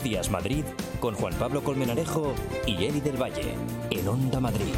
Días Madrid con Juan Pablo Colmenarejo y Eli del Valle en Onda Madrid.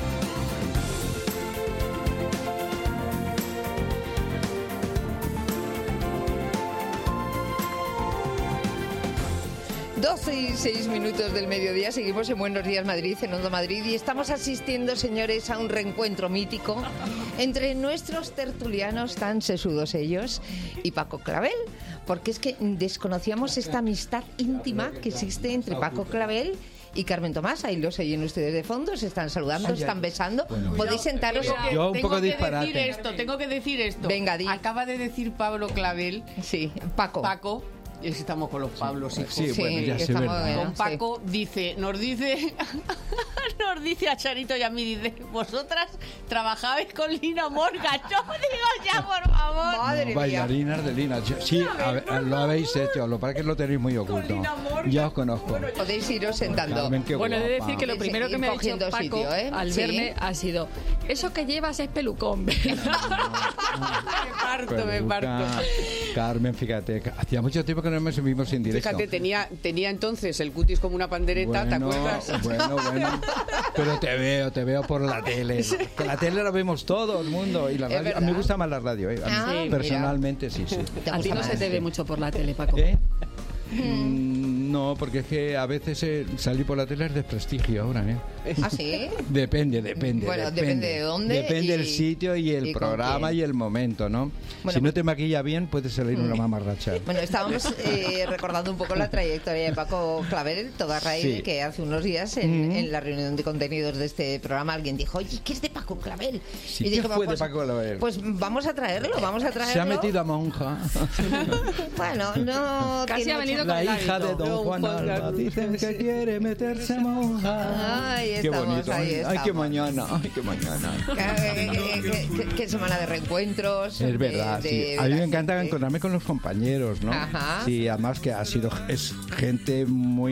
Doce y 6 minutos del mediodía, seguimos en Buenos Días Madrid, en Onda Madrid, y estamos asistiendo, señores, a un reencuentro mítico entre nuestros tertulianos, tan sesudos ellos, y Paco Clavel, porque es que desconocíamos esta amistad íntima que existe entre Paco Clavel y Carmen Tomás. Ahí los oyen ustedes de fondo, se están saludando, están besando. Bueno, podéis sentaros. Yo un poco disparate. Tengo que decir esto. Venga, di. Acaba de decir Pablo Clavel. Sí, Paco. Y estamos con los Pablos, hijos. Sí, bueno, ya sé, estamos, verdad. Con Paco nos dice a Charito y a mí, dice, vosotras trabajabais con Lina Morgan. Yo digo ya, por favor. Madre mía. Bailarinas de Lina. Sí, lo habéis hecho, lo para que lo tenéis muy oculto. Ya os conozco. Podéis iros sentando. Carmen, qué Bueno, he de guapa. decir que lo primero que me ha dicho Cogiendo Paco sitio, al Sí. verme ha sido: eso que llevas es pelucón, ¿verdad? Me parto. Carmen, fíjate, hacía mucho tiempo que no nos vimos en directo. Fíjate, tenía entonces el cutis como una pandereta, ¿te acuerdas? Bueno. Pero te veo por la tele. Que la tele la vemos todo el mundo. Y la Es radio, verdad. me gusta más la radio. A mí, Ah, personalmente, sí. A ti no se te ve mucho por la tele, Paco. ¿Eh? No, porque es que a veces salir por la tele es desprestigio ahora, ¿eh? ¿Ah, sí? Depende. Bueno, depende de dónde Depende y- del sitio y el y con programa quién. y el momento, ¿no? Bueno, Si no te maquilla bien, puede salir una mamarracha. Bueno, estábamos recordando un poco la trayectoria de Paco Clavel, toda raíz Sí. de que hace unos días en la reunión de contenidos de este programa alguien dijo, oye, ¿qué es de Paco Clavel? Sí, y ¿qué dijimos, fue de Paco Clavel? Pues vamos a traerlo. Se ha metido a monja. Bueno, no Casi tiene ha venido mucho- con La el hija de hábito. Don Juan Alba. Dicen que quiere meterse monja. Ahí Qué estamos, bonito. ahí Ay, estamos. qué mañana. ¿Qué semana de reencuentros? Es verdad, sí. A mí me encanta encontrarme con los compañeros, ¿no? Ajá. Sí, además que es gente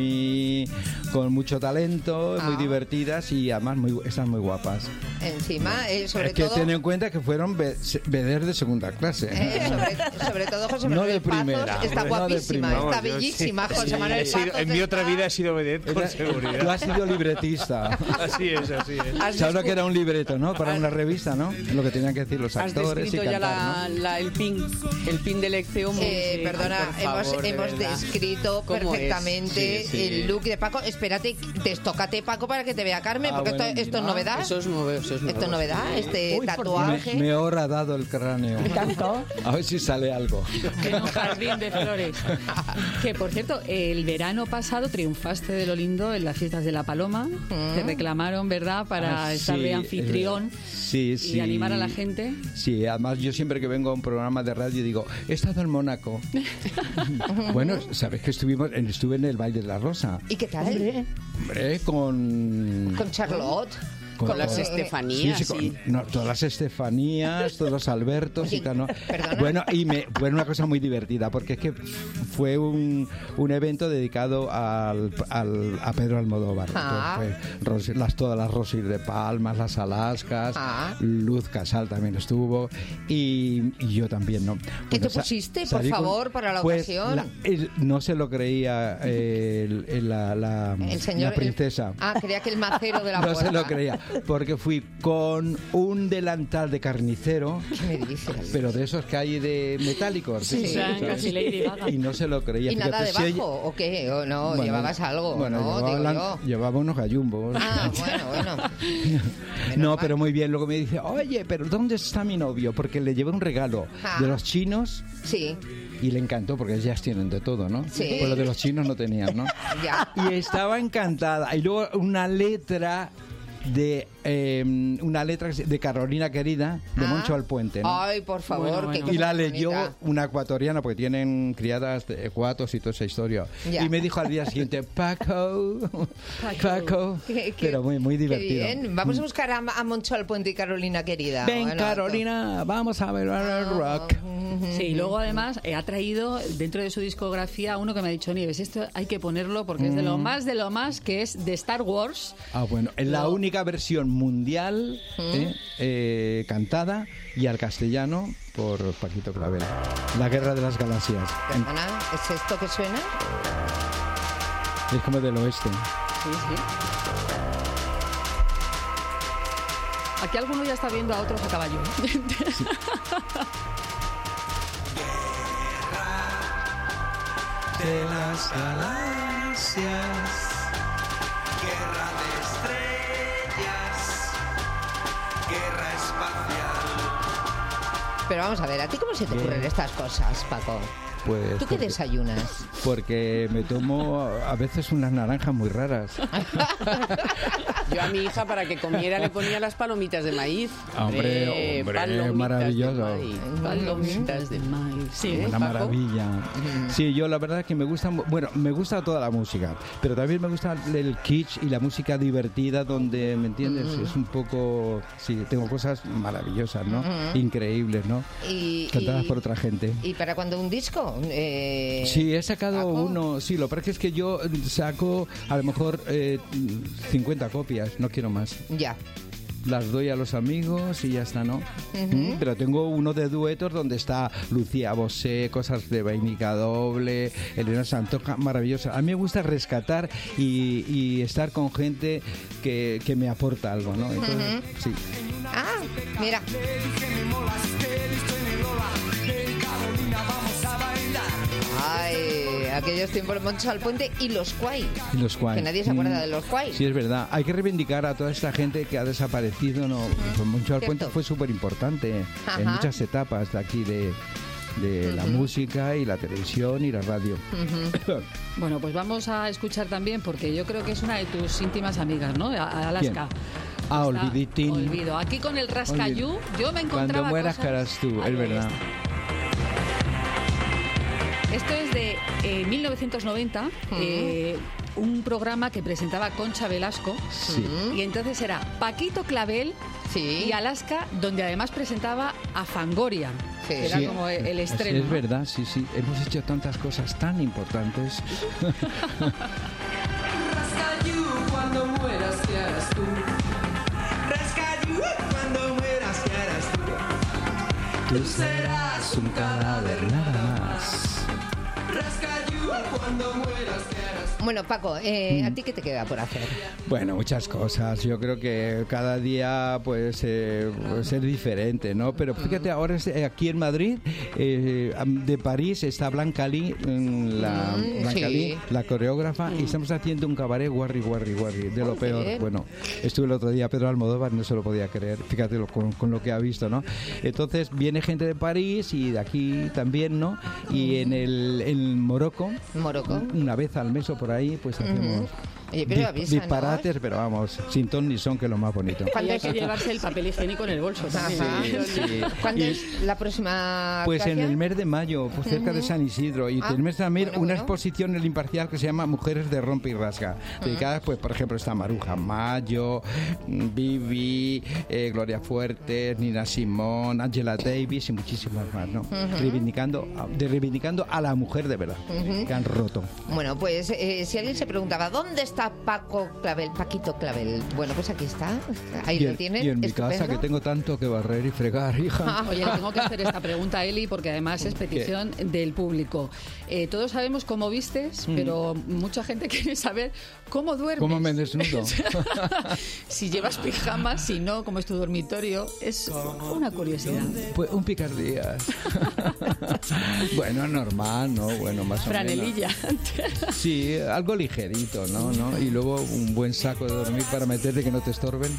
con mucho talento, muy divertidas y además están muy guapas. Encima, sobre Es que todo... ten en cuenta que fueron veders de segunda clase. sobre todo José No Manuel de primera, Pazos está no de guapísima, primera. está Vamos, yo bellísima sí. José Manuel He sido- Pazos. en mi otra vida he sido vedette con Tú seguridad. has sido libretista. Así es. ¿Sabes lo que era un libreto, no? Para una revista, ¿no? Lo que tenían que decir los Has actores y descrito ya cantar, ¿no? el pin de lección. Perdona, Ay, por favor, de hemos verdad. descrito ¿Cómo perfectamente es? Sí. el look de Paco. Espérate, destócate, Paco, para que te vea Carmen, porque bueno, esto es novedad. Eso es nuevo. Esto es novedad, este Uy, tatuaje. Me he horadado el cráneo. ¿Tanto? A ver si sale algo. En un jardín de flores. Que, por cierto, el verano pasado triunfaste de lo lindo en las fiestas de La Paloma. Te reclamaron, ¿verdad?, para estar de anfitrión Sí. y animar a la gente. Sí, además yo siempre que vengo a un programa de radio digo, he estado en Mónaco. Bueno, sabes que estuve en el Baile de la Rosa. ¿Y qué tal? Hombre, con Charlotte. Con las Estefanías, sí. Todas las Estefanías, todos los Albertos y tal, ¿no? Perdona. Bueno, fue una cosa muy divertida, porque es que fue un evento dedicado a Pedro Almodóvar. Ah. Entonces, todas las Rosy de Palmas, las Alaskas, Ah. Luz Casal también estuvo, y yo también, ¿no? ¿Qué Bueno, te pusiste, por salí favor, para la pues, ocasión? no se lo creía la El señor... princesa. creía que el macero de la No puerta. se lo creía, porque fui con un delantal de carnicero, ¿Qué me dices? pero de esos que hay de metálicos. Sí. ¿sí? O sea, ¿sabes? casi Lady Gaga. Y no se lo creía. ¿Y nada Fíjate, debajo? ¿O qué? ¿O no? Bueno, ¿Llevabas algo? Bueno, no, digo yo. llevaba unos gallumbos. Bueno. No, pero muy bien. Luego me dice, oye, pero ¿dónde está mi novio? Porque le llevé un regalo de los chinos. Sí, Y le encantó, porque ellas tienen de todo, ¿no? Sí. Pues lo de los chinos no tenían, ¿no? ya. Y estaba encantada. Y luego una letra de Carolina Querida, de Moncho al Puente, ¿no? Ay, por favor, Bueno, qué bueno. cosa Y la más leyó bonita. una ecuatoriana, porque tienen criadas de ecuatos y toda esa historia. Ya. Y me dijo al día siguiente, Paco. Qué- Pero muy qué divertido. bien. Vamos a buscar a Moncho al Puente y Carolina querida. Ven, Bueno, Carolina, vamos a bailar el rock. Sí, y luego además ha traído dentro de su discografía uno que me ha dicho, Nieves, esto hay que ponerlo porque es de lo más, que es de Star Wars. Ah, bueno, es la única versión mundial cantada y al castellano por Paquito Clavel. La Guerra de las Galaxias. Perdona, ¿es esto que suena? Es como del oeste. Sí, sí. Aquí alguno ya está viendo a otros a caballo. De las galaxias, guerra de estrellas, guerra espacial. Pero vamos a ver, ¿a ti cómo se te ocurren estas cosas, Paco? Pues ¿Tú qué desayunas? Porque me tomo a veces unas naranjas muy raras. Yo a mi hija, para que comiera, le ponía las palomitas de maíz. Hombre, Palomitas maravilloso. de maíz, palomitas de maíz. Sí, Una Paco? maravilla. Sí, yo la verdad es que me gusta, bueno, me gusta toda la música, pero también me gusta el kitsch y la música divertida donde, ¿me entiendes? Es un poco, sí, tengo cosas maravillosas, ¿no? Increíbles, ¿no? Cantadas por otra gente. ¿Y para cuándo un disco? Sí, he sacado ¿Paco? uno, sí, lo que pasa es que yo saco a lo mejor 50 copias, no quiero más. Ya. Las doy a los amigos y ya está, ¿no? Pero tengo uno de duetos donde está Lucía Bosé, cosas de Vainica Doble, Elena Santoja, maravillosa. A mí me gusta rescatar y estar con gente que me aporta algo, ¿no? Entonces, sí. Ah, mira. Ay, aquellos tiempos, Moncho al Puente y los Quay. Y los Quay. Que nadie se acuerda de los Quay. Sí, es verdad. Hay que reivindicar a toda esta gente que ha desaparecido, ¿no? Pues Moncho al Puente Cierto. fue súper importante en Ajá. muchas etapas de aquí de la música y la televisión y la radio. Bueno, pues vamos a escuchar también, porque yo creo que es una de tus íntimas amigas, ¿no? A Alaska. Ah, Está Olviditín. Olvido. Aquí con el Rascayú, yo me encontraba Cuando mueras cosas... caras tú, Ahí es verdad. está. Esto es de 1990, un programa que presentaba Concha Velasco. Sí. Y entonces era Paquito Clavel Sí. y Alaska, donde además presentaba a Fangoria. Sí. Que era Sí. como el Es estreno. ¿no? verdad, sí, sí. Hemos hecho tantas cosas tan importantes. Rascayú, cuando mueras, ¿qué harás tú? Rascayú, cuando mueras, ¿qué harás tú? Tú serás un cadáver nada más. Rascayú, cuando mueras, ¿qué harás tú? Bueno, Paco, ¿a ti qué te queda por hacer? Bueno, muchas cosas. Yo creo que cada día puede ser diferente, ¿no? Pero fíjate, ahora aquí en Madrid, de París está Blanca Lee, sí. Lee, la coreógrafa, y estamos haciendo un cabaret guarri, de lo Oh, peor. bien. Bueno, estuve el otro día Pedro Almodóvar, no se lo podía creer. Fíjate con lo que ha visto, ¿no? Entonces viene gente de París y de aquí también, ¿no? Y en Morocco, una vez al mes o por ahí, pues hacemos Oye, pero avisa, ¿no? disparates, pero vamos, sin ton ni son, que es lo más bonito. Y ¿Cuándo hay es? que llevarse el papel higiénico en el bolso también. Ajá. Sí. ¿Cuándo Y- es la próxima Pues en actuación? el mes de mayo, pues cerca de San Isidro, y Ah, tenemos también bueno, una bueno. exposición en el Imparcial que se llama Mujeres de Rompe y Rasga, dedicadas, pues por ejemplo está Maruja Mayo, Vivi, Gloria Fuertes, Nina Simón, Angela Davis y muchísimas más, ¿no? Reivindicando a la mujer de verdad, que han roto. Bueno, pues si alguien se preguntaba, ¿dónde está Paquito Clavel? Bueno, pues aquí está. Ahí Y lo en- tienen. y en mi estupendo. casa, que tengo tanto que barrer y fregar, hija. Oye, le tengo que hacer esta pregunta a Eli porque además es petición del público. Todos sabemos cómo vistes, pero mucha gente quiere saber cómo duermes. ¿Cómo me desnudo? Si llevas pijamas, si no, cómo es tu dormitorio. Es una curiosidad. Pues un picardías. Bueno, normal, ¿no? Bueno, más o menos. Franelilla. Sí, algo ligerito, ¿no? Y luego un buen saco de dormir para meterte que no te estorben.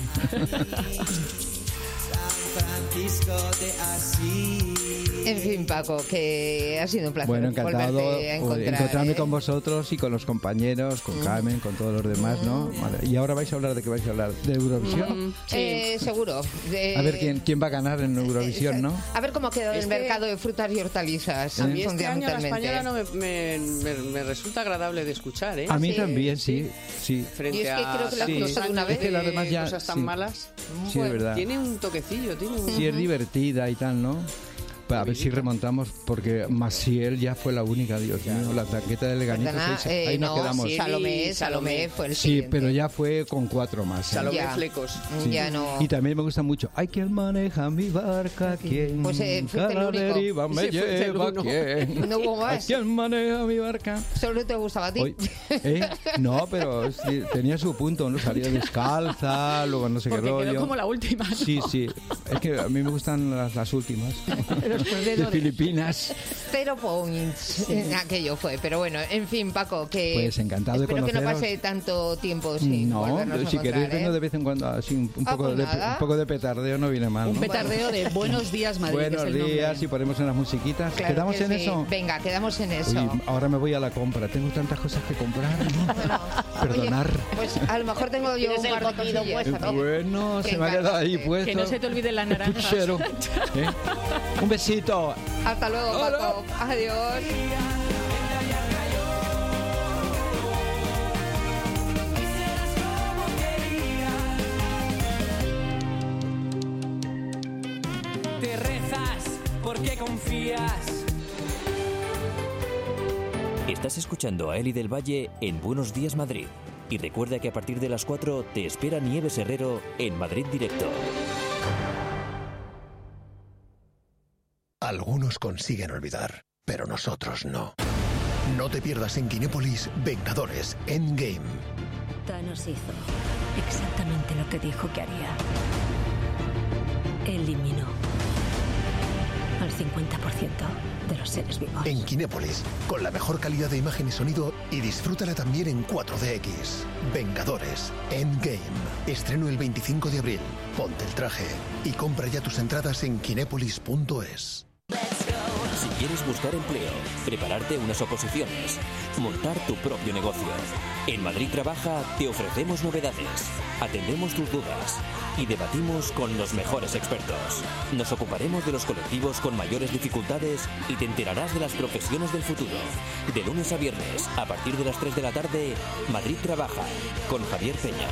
Francisco de Asís. En fin, Paco, que ha sido un placer Bueno, encantado volverte a encontrarme ¿eh? con vosotros y con los compañeros, con Carmen, con todos los demás, ¿no? Vale. Y ahora vais a hablar de qué vais a hablar, de Eurovisión. Seguro. A ver quién va a ganar en Eurovisión, ¿no? A ver cómo ha quedado el Este- mercado de frutas y hortalizas. A mí este año la fundamentalmente. española no me resulta agradable de escuchar, ¿eh? A mí sí, también, sí. Frente Y es que a creo que la Sí. escucho de una vez. Es que las demás ya- cosas tan sí. malas. Sí, es verdad. Tiene un toquecillo, tiene un... Sí, es divertida y tal, ¿no? Pues a ver si remontamos, porque Maciel ya fue la única, Dios mío, la tanqueta de Leganito. Perdona, Ahí nos quedamos. sí, Salomé fue el Sí, siguiente. pero ya fue con 4 más. Salomé Ya. Flecos. Sí. Ya no. Y también me gusta mucho. Hay quien maneja mi barca, quien Pues, fuiste el cada único. deriva me Ese fue el lleva, uno. quien. No hubo más. Hay quien maneja mi barca. Solo te gustaba a ti. Hoy- No, pero sí, tenía su punto, ¿no? Salía descalza, luego no sé qué Porque rollo. quedó como la última, ¿no? Sí, sí. Es que a mí me gustan las últimas. Los De perdedores. Filipinas. 0 points. Aquello fue. Pero bueno, en fin, Paco, que... Pues encantado de espero que no conoceros. pase tanto tiempo sin No, volvernos a si queréis encontrar, vengo de vez en cuando así un Ah, poco, pues nada. un poco de petardeo no viene mal, Un ¿no? petardeo de Buenos Días, Madrid. que es Buenos el nombre. días y ponemos unas musiquitas. Claro ¿Quedamos que en sí. eso? Venga, quedamos en eso. Uy, ahora me voy a la compra. Tengo tantas cosas que comprar, ¿no? Bueno, Perdonar. oye, pues a lo mejor tengo yo Tienes un el par de contenido cosillas. puesto, ¿no? Bueno, Que se me ha quedado ahí encanta. puesto. Que no se te olvide la naranja. Puchero. ¿Eh? Un besito. Hasta luego, Hola. Paco. Adiós. Te rezas porque confías. Estás escuchando a Eli del Valle en Buenos Días Madrid. Y recuerda que a partir de las 4 te espera Nieves Herrero en Madrid Directo. Algunos consiguen olvidar, pero nosotros no. No te pierdas en Kinépolis Vengadores Endgame. Thanos hizo exactamente lo que dijo que haría. Eliminó al 50% de los seres vivos. En Kinépolis, con la mejor calidad de imagen y sonido, y disfrútala también en 4DX. Vengadores Endgame. Estreno el 25 de abril. Ponte el traje y compra ya tus entradas en kinépolis.es. Si quieres buscar empleo, prepararte unas oposiciones, montar tu propio negocio. En Madrid Trabaja te ofrecemos novedades, atendemos tus dudas y debatimos con los mejores expertos. Nos ocuparemos de los colectivos con mayores dificultades y te enterarás de las profesiones del futuro. De lunes a viernes, a partir de las 3 de la tarde, Madrid Trabaja, con Javier Peña.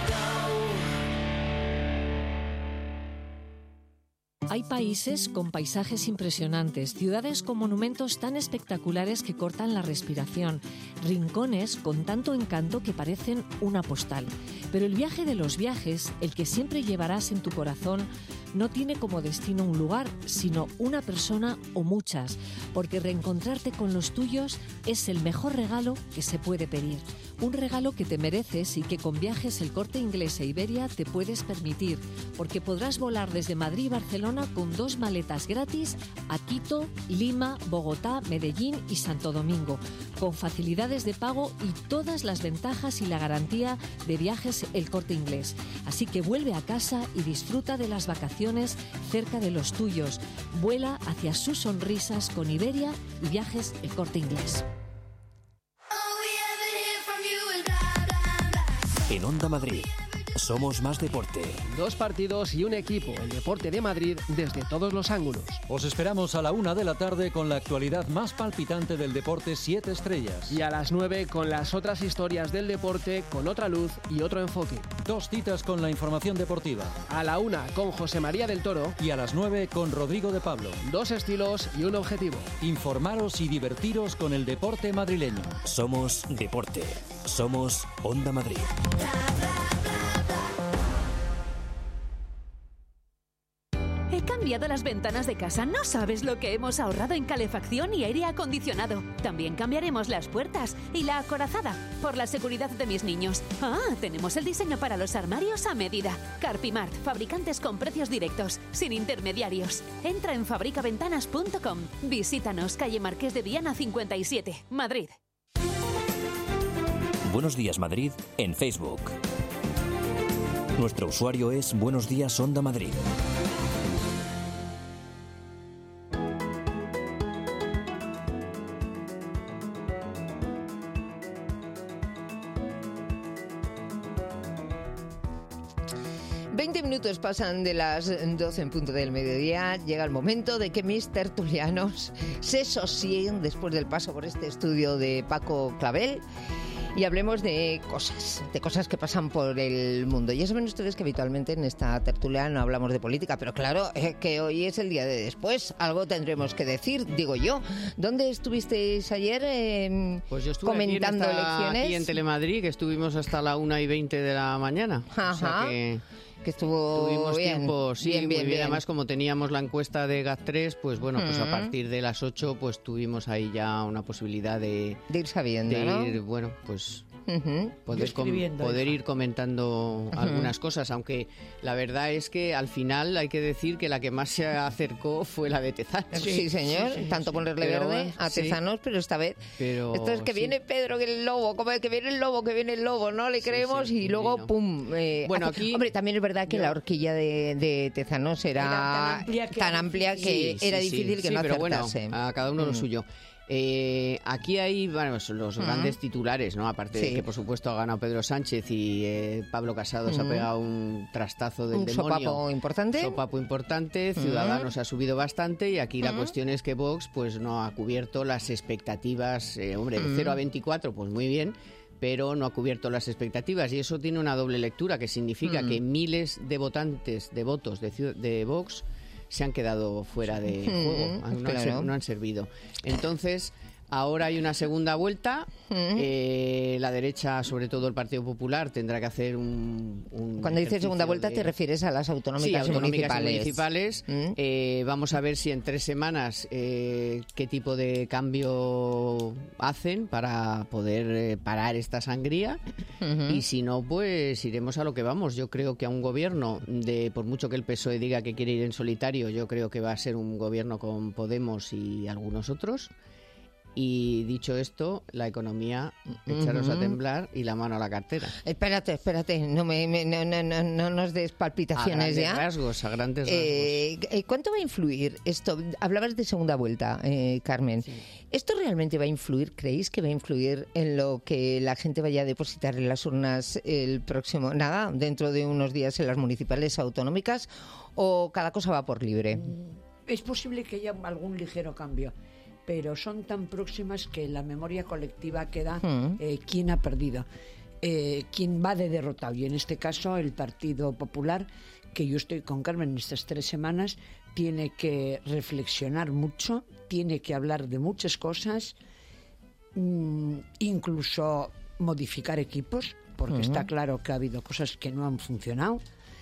Hay países con paisajes impresionantes, ciudades con monumentos tan espectaculares que cortan la respiración, rincones con tanto encanto que parecen una postal. Pero el viaje de los viajes, el que siempre llevarás en tu corazón, no tiene como destino un lugar, sino una persona o muchas, porque reencontrarte con los tuyos es el mejor regalo que se puede pedir. Un regalo que te mereces y que con Viajes El Corte Inglés e Iberia te puedes permitir, porque podrás volar desde Madrid y Barcelona con 2 maletas gratis a Quito, Lima, Bogotá, Medellín y Santo Domingo, con facilidades de pago y todas las ventajas y la garantía de Viajes El Corte Inglés. Así que vuelve a casa y disfruta de las vacaciones cerca de los tuyos. Vuela hacia sus sonrisas con Iberia y Viajes El Corte Inglés. En Onda Madrid, somos más deporte. 2 partidos y un equipo, el deporte de Madrid desde todos los ángulos. Os esperamos a la 1 de la tarde con la actualidad más palpitante del deporte 7 estrellas. Y a las 9 con las otras historias del deporte con otra luz y otro enfoque. 2 citas con la información deportiva. A la 1 con José María del Toro. Y a las 9 con Rodrigo de Pablo. 2 estilos y un objetivo. Informaros y divertiros con el deporte madrileño. Somos deporte. Somos Onda Madrid. He cambiado las ventanas de casa. No sabes lo que hemos ahorrado en calefacción y aire acondicionado. También cambiaremos las puertas y la acorazada por la seguridad de mis niños. Ah, tenemos el diseño para los armarios a medida. Carpimart, fabricantes con precios directos, sin intermediarios. Entra en fabricaventanas.com. Visítanos, calle Marqués de Viana 57, Madrid. Buenos Días Madrid en Facebook. Nuestro usuario es Buenos Días Onda Madrid. Minutos pasan de las 12 en punto del mediodía. Llega el momento de que mis tertulianos se sosieguen después del paso por este estudio de Paco Clavel y hablemos de cosas que pasan por el mundo. Ya saben ustedes que habitualmente en esta tertulia no hablamos de política, pero claro, que hoy es el día de después. Algo tendremos que decir, digo yo. ¿Dónde estuvisteis ayer pues yo estuve comentando elecciones? Aquí en Telemadrid, que estuvimos hasta la 1:20 de la mañana. Ajá. O sea que estuvo bien. Tiempo, sí, bien, muy bien. Además, como teníamos la encuesta de GAT3, pues bueno, pues a partir de las 8 pues tuvimos ahí ya una posibilidad de ir sabiendo, ¿no? Bueno, pues poder ir comentando algunas cosas, aunque la verdad es que al final hay que decir que la que más se acercó fue la de Tezanos. Sí, señor, tanto ponerle verde a Tezanos, pero esta vez esto es que viene Pedro, que el lobo, como que viene el lobo, ¿no? Le creemos y luego vino. ¡Pum! Bueno, aquí hombre, también es verdad que la horquilla de Tezanos era tan amplia que era difícil que no acertase. Pero bueno, a cada uno lo suyo. Aquí hay los grandes titulares, ¿no? Aparte de que, por supuesto, ha ganado Pedro Sánchez y Pablo Casado se ha pegado un trastazo del demonio. Sopapo importante. Ciudadanos ha subido bastante y aquí la cuestión es que Vox pues no ha cubierto las expectativas. De 0 a 24, pues muy bien, pero no ha cubierto las expectativas y eso tiene una doble lectura, que significa que miles de votantes, de votos de Vox se han quedado fuera de juego, no han servido. Entonces, ahora hay una segunda vuelta. La derecha, sobre todo el Partido Popular, tendrá que hacer un Cuando dices segunda vuelta, te refieres a las autonómicas, municipales. Vamos a ver si en 3 semanas qué tipo de cambio hacen para poder parar esta sangría. Y si no, pues iremos a lo que vamos. Yo creo que a un gobierno, por mucho que el PSOE diga que quiere ir en solitario, yo creo que va a ser un gobierno con Podemos y algunos otros. Y dicho esto, la economía, echaros a temblar y la mano a la cartera. Espérate, no nos des palpitaciones a grandes rasgos. ¿Cuánto va a influir esto? Hablabas de segunda vuelta, Carmen. Sí. ¿Esto realmente va a influir? ¿Creéis que va a influir en lo que la gente vaya a depositar en las urnas el próximo, dentro de unos días en las municipales autonómicas? ¿O cada cosa va por libre? Es posible que haya algún ligero cambio, pero son tan próximas que en la memoria colectiva queda quién ha perdido, quién va de derrotado. Y en este caso el Partido Popular, que yo estoy con Carmen en estas 3 semanas, tiene que reflexionar mucho, tiene que hablar de muchas cosas, incluso modificar equipos, porque está claro que ha habido cosas que no han funcionado,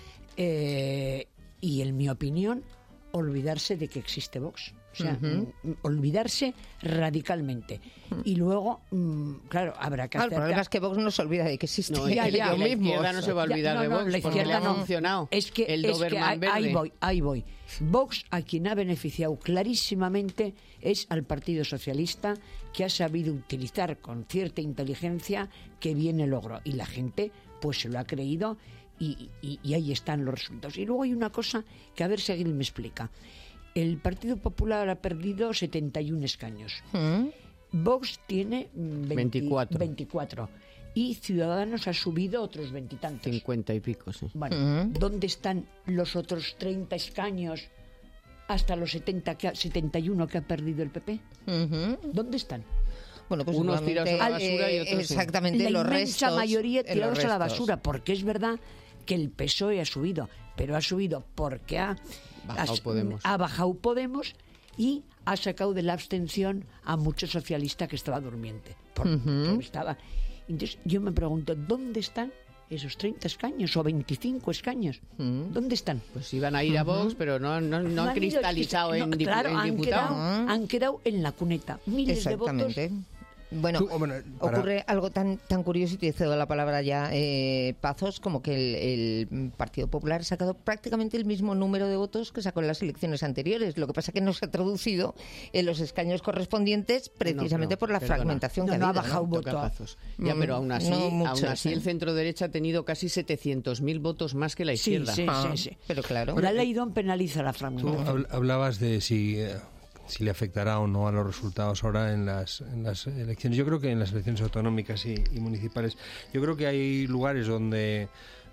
y en mi opinión, olvidarse de que existe Vox. O sea, olvidarse radicalmente. Y luego, claro, habrá que hacer... El problema es que Vox no se olvida de que existe. No, la izquierda no se va a olvidar de Vox, porque le ha funcionado. Es que ahí voy. Vox, a quien ha beneficiado clarísimamente, es al Partido Socialista, que ha sabido utilizar con cierta inteligencia que viene logro. Y la gente, pues se lo ha creído y ahí están los resultados. Y luego hay una cosa que a ver si alguien me explica. El Partido Popular ha perdido 71 escaños. Vox tiene 24. Y Ciudadanos ha subido otros 20 y tantos. 50 y pico, sí. Bueno, ¿dónde están los otros 30 escaños hasta los 71 que ha perdido el PP? ¿Dónde están? Bueno, pues unos tirados a la basura y otros exactamente, la los inmensa restos, mayoría tirados a la basura, porque es verdad que el PSOE ha subido, pero ha subido porque ha bajado Podemos y ha sacado de la abstención a mucho socialista que estaba durmiente. Entonces yo me pregunto, ¿dónde están esos 30 escaños o 25 escaños? ¿Dónde están? Pues iban a ir a Vox, pero no han cristalizado en diputado. Han quedado en la cuneta. Miles de votos. Bueno, ocurre algo tan curioso, y te cedo la palabra ya, Pazos, como que el Partido Popular ha sacado prácticamente el mismo número de votos que sacó en las elecciones anteriores. Lo que pasa es que no se ha traducido en los escaños correspondientes precisamente por la fragmentación que ha habido. No ha bajado votos. Ya, pero aún así el centro-derecha ha tenido casi 700.000 votos más que la izquierda. Sí. Pero claro. La ley DON penaliza la fragmentación. Tú hablabas de si le afectará o no a los resultados ahora en las elecciones. Yo creo que en las elecciones autonómicas y municipales, yo creo que hay lugares donde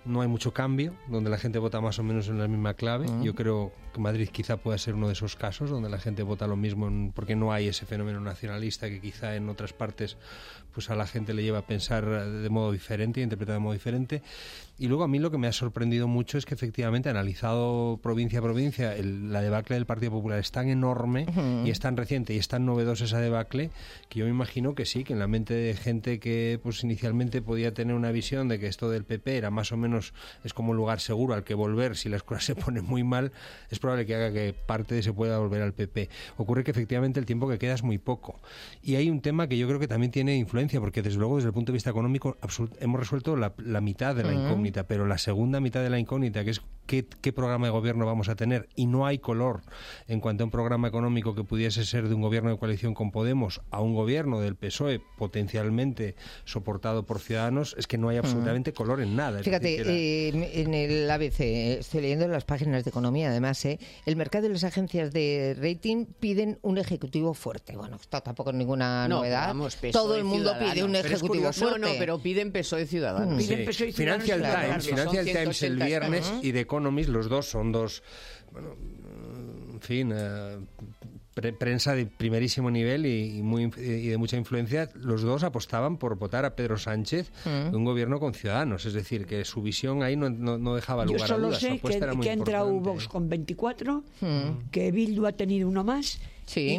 no hay mucho cambio, donde la gente vota más o menos en la misma clave. Yo creo que Madrid quizá pueda ser uno de esos casos donde la gente vota lo mismo, porque no hay ese fenómeno nacionalista que quizá en otras partes pues a la gente le lleva a pensar de modo diferente, a interpretar de modo diferente. Y luego a mí lo que me ha sorprendido mucho es que efectivamente, analizado provincia a provincia, la debacle del Partido Popular es tan enorme y es tan reciente y es tan novedosa esa debacle, que yo me imagino que sí, que en la mente de gente que pues inicialmente podía tener una visión de que esto del PP era más o menos, es como un lugar seguro al que volver si las cosas se ponen muy mal, es probable que haga que parte de se pueda volver al PP. Ocurre que efectivamente el tiempo que queda es muy poco. Y hay un tema que yo creo que también tiene influencia, porque desde luego desde el punto de vista económico hemos resuelto la mitad de la incógnita, pero la segunda mitad de la incógnita, que es qué programa de gobierno vamos a tener, y no hay color en cuanto a un programa económico que pudiese ser de un gobierno de coalición con Podemos a un gobierno del PSOE potencialmente soportado por Ciudadanos, es que no hay absolutamente color en nada. Fíjate, en el ABC, estoy leyendo en las páginas de economía, además, el mercado y las agencias de rating piden un ejecutivo fuerte. Bueno, esto tampoco es ninguna novedad. Vamos, todo el mundo pide un ejecutivo fuerte. No, pero piden PSOE Ciudadanos. Sí. Financial Times el viernes y The Economist, los dos son dos, bueno, en fin, prensa de primerísimo nivel y de mucha influencia. Los dos apostaban por votar a Pedro Sánchez de un gobierno con Ciudadanos, es decir, que su visión ahí no dejaba lugar a dudas. Yo solo sé que ha entrado Vox con 24, que Bildu ha tenido uno más y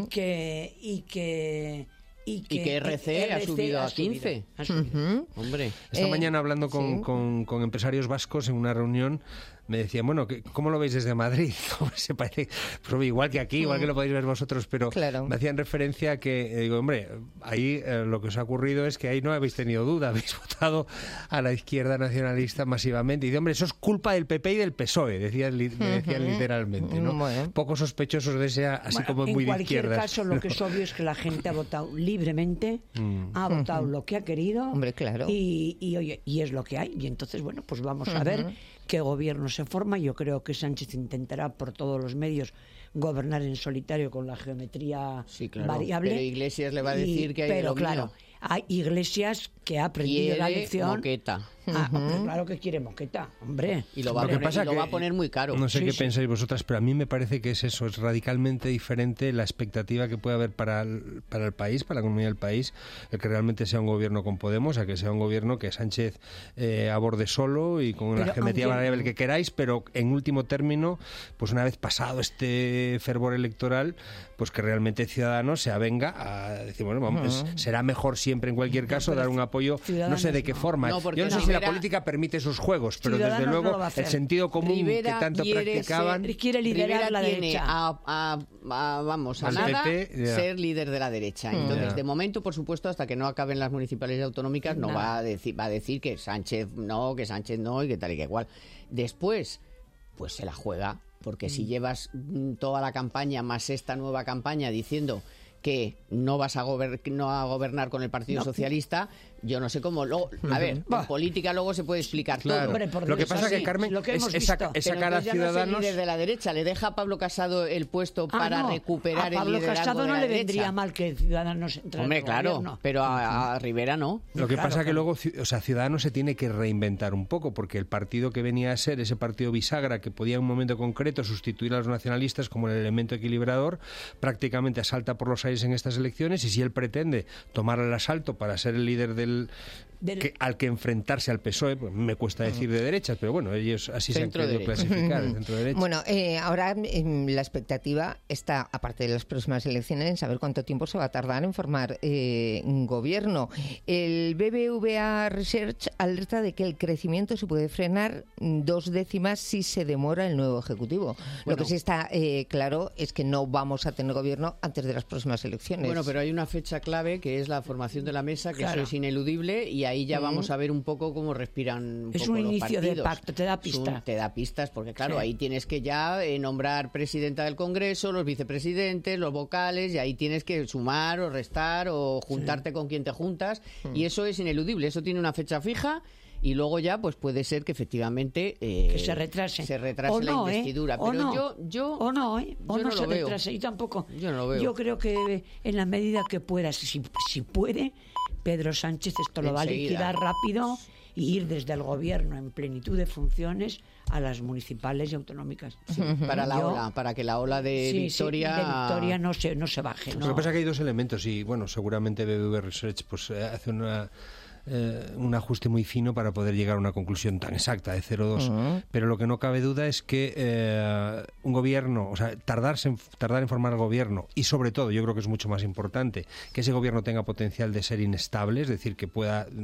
que RC ha subido a 15. Hombre. Esta mañana hablando con empresarios vascos en una reunión, me decían, bueno, ¿cómo lo veis desde Madrid? Se parece, pues, igual que aquí, igual que lo podéis ver vosotros, pero me hacían referencia a que, digo, hombre, ahí lo que os ha ocurrido es que ahí no habéis tenido duda, habéis votado a la izquierda nacionalista masivamente. Y dice, hombre, eso es culpa del PP y del PSOE, decían literalmente, ¿no? Bueno. Poco sospechosos de ese, así como muy de izquierdas. En cualquier caso, lo que es obvio es que la gente ha votado libremente, ha votado lo que ha querido, hombre, claro. y es lo que hay. Y entonces, bueno, pues vamos a ver qué gobierno se forma. Yo creo que Sánchez intentará por todos los medios gobernar en solitario con la geometría variable. Pero Iglesias le va a decir que hay pero claro, hay Iglesias que ha aprendido la lección. Moqueta. Claro que quiere Moqueta, hombre. Y lo va a poner muy caro. No sé qué pensáis vosotras, pero a mí me parece que es eso, es radicalmente diferente la expectativa que puede haber para el país, para la economía del país, el que realmente sea un gobierno con Podemos, a que sea un gobierno que Sánchez aborde solo y con la geometría variable que queráis, pero en último término, pues una vez pasado este fervor electoral, pues que realmente Ciudadanos se avenga a decir, bueno, vamos, será mejor siempre en cualquier caso dar un apoyo, no sé de qué forma. Yo no sé si la política permite esos juegos, pero desde luego el sentido común Rivera que tanto practicaban. Quiere liderar la derecha. Vamos a nada ser líder de la derecha. Entonces, de momento, por supuesto, hasta que no acaben las municipales y autonómicas, no va a decir que Sánchez no y que tal y que igual. Después, pues se la juega, porque si llevas toda la campaña más esta nueva campaña diciendo que no vas a gobernar con el Partido Socialista, yo no sé cómo luego, a ver, en política luego se puede explicar todo. Hombre, lo que pasa es que Carmen esa cara a Ciudadanos, no es el líder de la derecha, le deja a Pablo Casado el puesto para recuperar el liderazgo de la derecha. A Pablo Casado no le vendría mal que Ciudadanos entrara. Hombre, claro, pero a Rivera no. Lo que pasa es que luego, Ciudadanos se tiene que reinventar un poco, porque el partido que venía a ser ese partido bisagra que podía en un momento concreto sustituir a los nacionalistas como el elemento equilibrador, prácticamente asalta por los aires en estas elecciones, y si él pretende tomar el asalto para ser el líder al que enfrentarse al PSOE, pues me cuesta decir de derechas, pero bueno, ellos así se han querido clasificar, centro derecha. Bueno, ahora la expectativa está, aparte de las próximas elecciones, en saber cuánto tiempo se va a tardar en formar un gobierno. El BBVA Research alerta de que el crecimiento se puede frenar 2 décimas si se demora el nuevo Ejecutivo. Lo que sí está claro es que no vamos a tener gobierno antes de las próximas elecciones. Bueno, pero hay una fecha clave que es la formación de la mesa, que eso es ineludible, y ahí ya vamos a ver un poco cómo respiran es un inicio de pacto, te da pistas. Te da pistas, porque claro, ahí tienes que ya nombrar presidenta del Congreso, los vicepresidentes, los vocales, y ahí tienes que sumar o restar o juntarte con quien te juntas, y eso es ineludible, eso tiene una fecha fija. Y luego ya, pues puede ser que efectivamente que se retrase la investidura. Pero yo no se retrase. Yo tampoco. Yo no lo veo. Yo creo que en la medida que pueda, si puede, Pedro Sánchez esto lo va a liquidar rápido y ir desde el gobierno en plenitud de funciones a las municipales y autonómicas. Sí, para que la ola de Victoria no se baje. Lo que pasa es que hay dos elementos y bueno, seguramente BBVA Research pues hace un ajuste muy fino para poder llegar a una conclusión tan exacta de 0,2. Pero lo que no cabe duda es que un gobierno, o sea, tardar en formar el gobierno y sobre todo, yo creo que es mucho más importante, que ese gobierno tenga potencial de ser inestable, es decir, que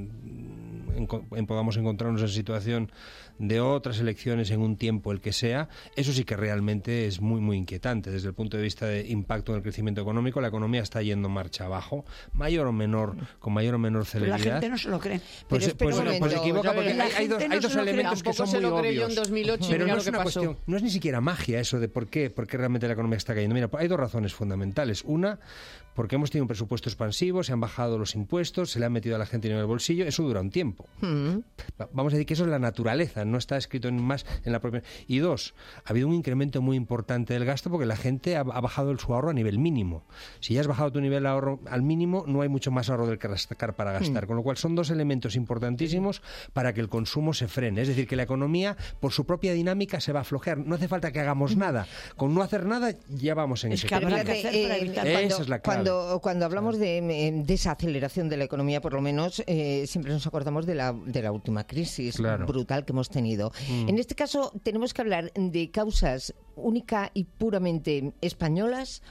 podamos encontrarnos en situación de otras elecciones en un tiempo el que sea, eso sí que realmente es muy muy inquietante desde el punto de vista de impacto en el crecimiento económico. La economía está yendo marcha abajo, mayor o menor, con mayor o menor celeridad. Pero la gente no se lo cree. Pues se equivoca porque hay dos elementos que son muy obvios. En 2008, pero no es una cuestión, no es ni siquiera magia eso de por qué realmente la economía está cayendo. Mira, hay dos razones fundamentales. Una, porque hemos tenido un presupuesto expansivo, se han bajado los impuestos, se le han metido a la gente en el bolsillo, eso dura un tiempo. Vamos a decir que eso es la naturaleza, no está escrito más en la propia... Y dos, ha habido un incremento muy importante del gasto porque la gente ha bajado su ahorro a nivel mínimo. Si ya has bajado tu nivel de ahorro al mínimo, no hay mucho más ahorro del que sacar para gastar. Con lo cual son dos elementos importantísimos para que el consumo se frene. Es decir, que la economía, por su propia dinámica, se va a aflojar. No hace falta que hagamos nada. Con no hacer nada, ya vamos en ese camino. Esa es la clave. Cuando hablamos de desaceleración de la economía, por lo menos, siempre nos acordamos de la última crisis brutal que hemos tenido. En este caso, ¿tenemos que hablar de causas única y puramente españolas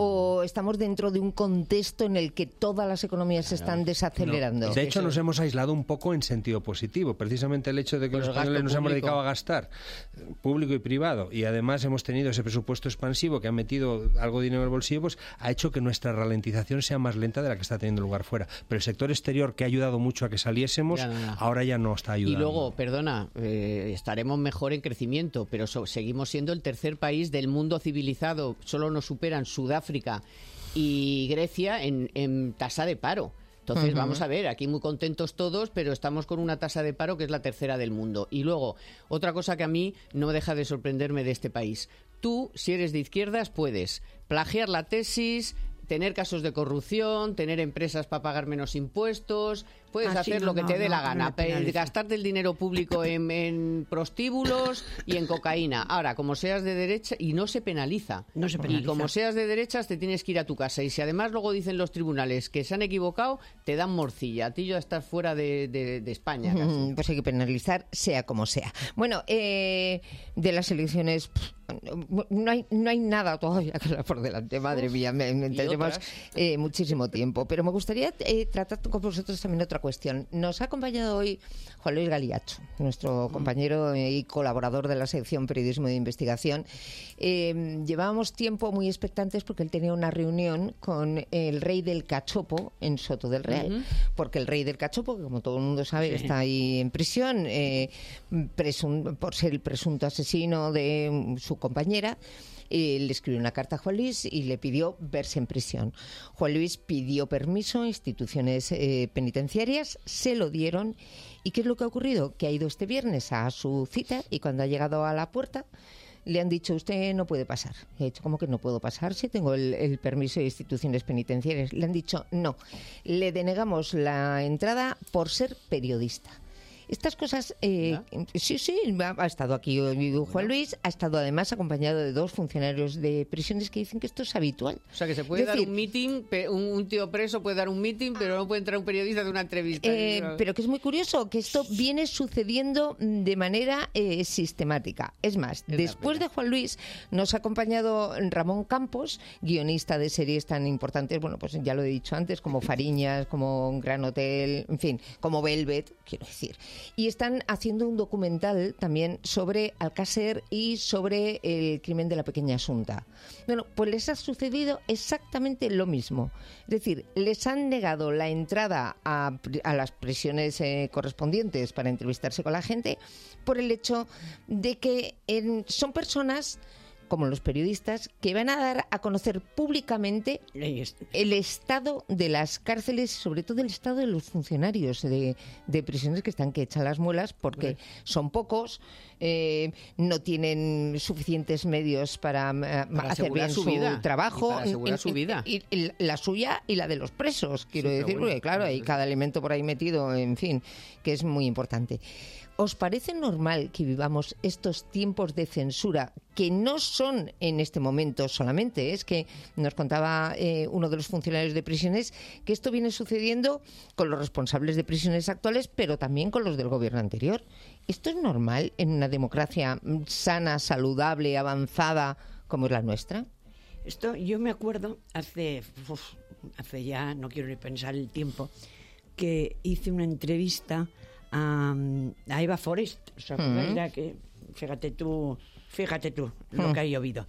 o estamos dentro de un contexto en el que todas las economías se están desacelerando? De hecho, nos hemos aislado un poco en sentido positivo. Precisamente el hecho de que los españoles nos hemos dedicado a gastar, público y privado, y además hemos tenido ese presupuesto expansivo que ha metido algo de dinero en el bolsillo, pues ha hecho que nuestra ralentización sea más lenta de la que está teniendo lugar fuera. Pero el sector exterior, que ha ayudado mucho a que saliésemos, ahora ya no está ayudando. Y luego, perdona, estaremos mejor en crecimiento, pero seguimos siendo el tercer país del mundo civilizado. Solo nos superan Sudáfrica y Grecia en tasa de paro. Entonces, vamos a ver, aquí muy contentos todos, pero estamos con una tasa de paro que es la tercera del mundo. Y luego, otra cosa que a mí no deja de sorprenderme de este país. Tú, si eres de izquierdas, puedes plagiar la tesis, tener casos de corrupción, tener empresas para pagar menos impuestos, puedes hacer lo que te dé la gana, gastarte el dinero público en prostíbulos y en cocaína. Ahora, como seas de derecha, y no se penaliza. Y como seas de derechas, te tienes que ir a tu casa. Y si además luego dicen los tribunales que se han equivocado, te dan morcilla. A ti ya estás fuera de España. Casi. Pues hay que penalizar, sea como sea. Bueno, de las elecciones... No hay nada todavía que hablar por delante, madre mía, tendremos muchísimo tiempo. Pero me gustaría tratar con vosotros también otra cuestión. Nos ha acompañado hoy Juan Luis Galiacho, nuestro compañero y colaborador de la sección Periodismo de Investigación. Llevábamos tiempo muy expectantes porque él tenía una reunión con el rey del cachopo en Soto del Real, porque el rey del cachopo, que como todo el mundo sabe, está ahí en prisión por ser el presunto asesino de su compañera. Le escribió una carta a Juan Luis y le pidió verse en prisión. Juan Luis pidió permiso a instituciones penitenciarias, se lo dieron. ¿Y qué es lo que ha ocurrido? Que ha ido este viernes a su cita y cuando ha llegado a la puerta le han dicho, usted no puede pasar. Y ha dicho, ¿cómo que no puedo pasar? Si tengo el permiso de instituciones penitenciarias. Le han dicho, no, le denegamos la entrada por ser periodista. Estas cosas, sí, ha estado aquí Juan Luis, ha estado además acompañado de dos funcionarios de prisiones que dicen que esto es habitual. O sea, que se puede dar un meeting, un tío preso puede dar un meeting, pero no puede entrar un periodista de una entrevista. Pero que es muy curioso, que esto viene sucediendo de manera sistemática. Es más, después de Juan Luis nos ha acompañado Ramón Campos, guionista de series tan importantes, bueno, pues ya lo he dicho antes, como Fariñas, como Gran Hotel, en fin, como Velvet, quiero decir. Y están haciendo un documental también sobre Alcácer y sobre el crimen de la pequeña Asunta. Bueno, pues les ha sucedido exactamente lo mismo. Es decir, les han negado la entrada a las prisiones correspondientes para entrevistarse con la gente por el hecho de que son personas como los periodistas, que van a dar a conocer públicamente el estado de las cárceles, sobre todo el estado de los funcionarios de prisiones que están que echan las muelas, porque son pocos, no tienen suficientes medios para hacer bien su trabajo, para asegurar su vida. Y la suya y la de los presos, quiero decir, porque claro, hay cada elemento por ahí metido, en fin, que es muy importante. ¿Os parece normal que vivamos estos tiempos de censura, que no son en este momento solamente? Es que nos contaba uno de los funcionarios de prisiones que esto viene sucediendo con los responsables de prisiones actuales, pero también con los del gobierno anterior. ¿Esto es normal en una democracia sana, saludable, avanzada como es la nuestra? Esto yo me acuerdo hace ya, no quiero ni pensar el tiempo, que hice una entrevista a Eva Forest, o sea, que fíjate tú lo que ha llovido.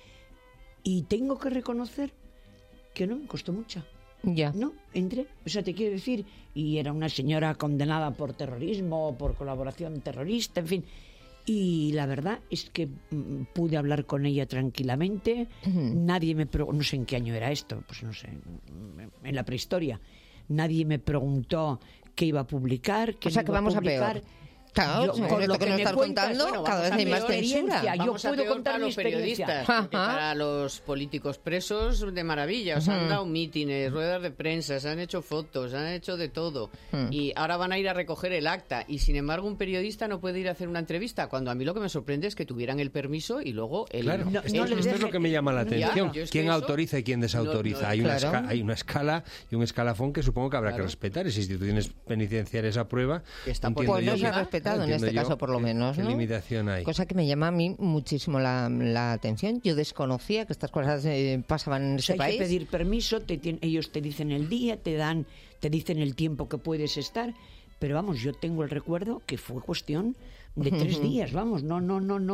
Y tengo que reconocer que no me costó mucho. Ya. No, entré, o sea, te quiero decir, y era una señora condenada por terrorismo, por colaboración terrorista, en fin. Y la verdad es que pude hablar con ella tranquilamente. Nadie me preguntó, no sé en qué año era esto, pues no sé, en la prehistoria. Nadie me preguntó qué iba a publicar, qué o sea, no que iba vamos a publicar. A peor. Claro, con lo que nos estás contando, cada vez hay más censura. Yo puedo contar para los periodistas, porque para los políticos presos, de maravilla. O sea, han dado mítines, ruedas de prensa, se han hecho fotos, han hecho de todo. Y ahora van a ir a recoger el acta. Y sin embargo, un periodista no puede ir a hacer una entrevista. Cuando a mí lo que me sorprende es que tuvieran el permiso y luego el... Claro, esto es lo que me llama la atención. ¿Quién autoriza y quién desautoriza? Hay una escala y un escalafón que supongo que habrá que respetar. Y si instituciones penitenciarias aprueba, entiendo yo que en este caso por lo menos, ¿no? ¿Qué limitación hay? Cosa que me llama a mí muchísimo la atención. Yo desconocía que estas cosas pasaban en este país. Hay que pedir permiso, ellos te dicen el día, te dicen el tiempo que puedes estar, pero vamos, yo tengo el recuerdo que fue cuestión de 3 días, vamos, no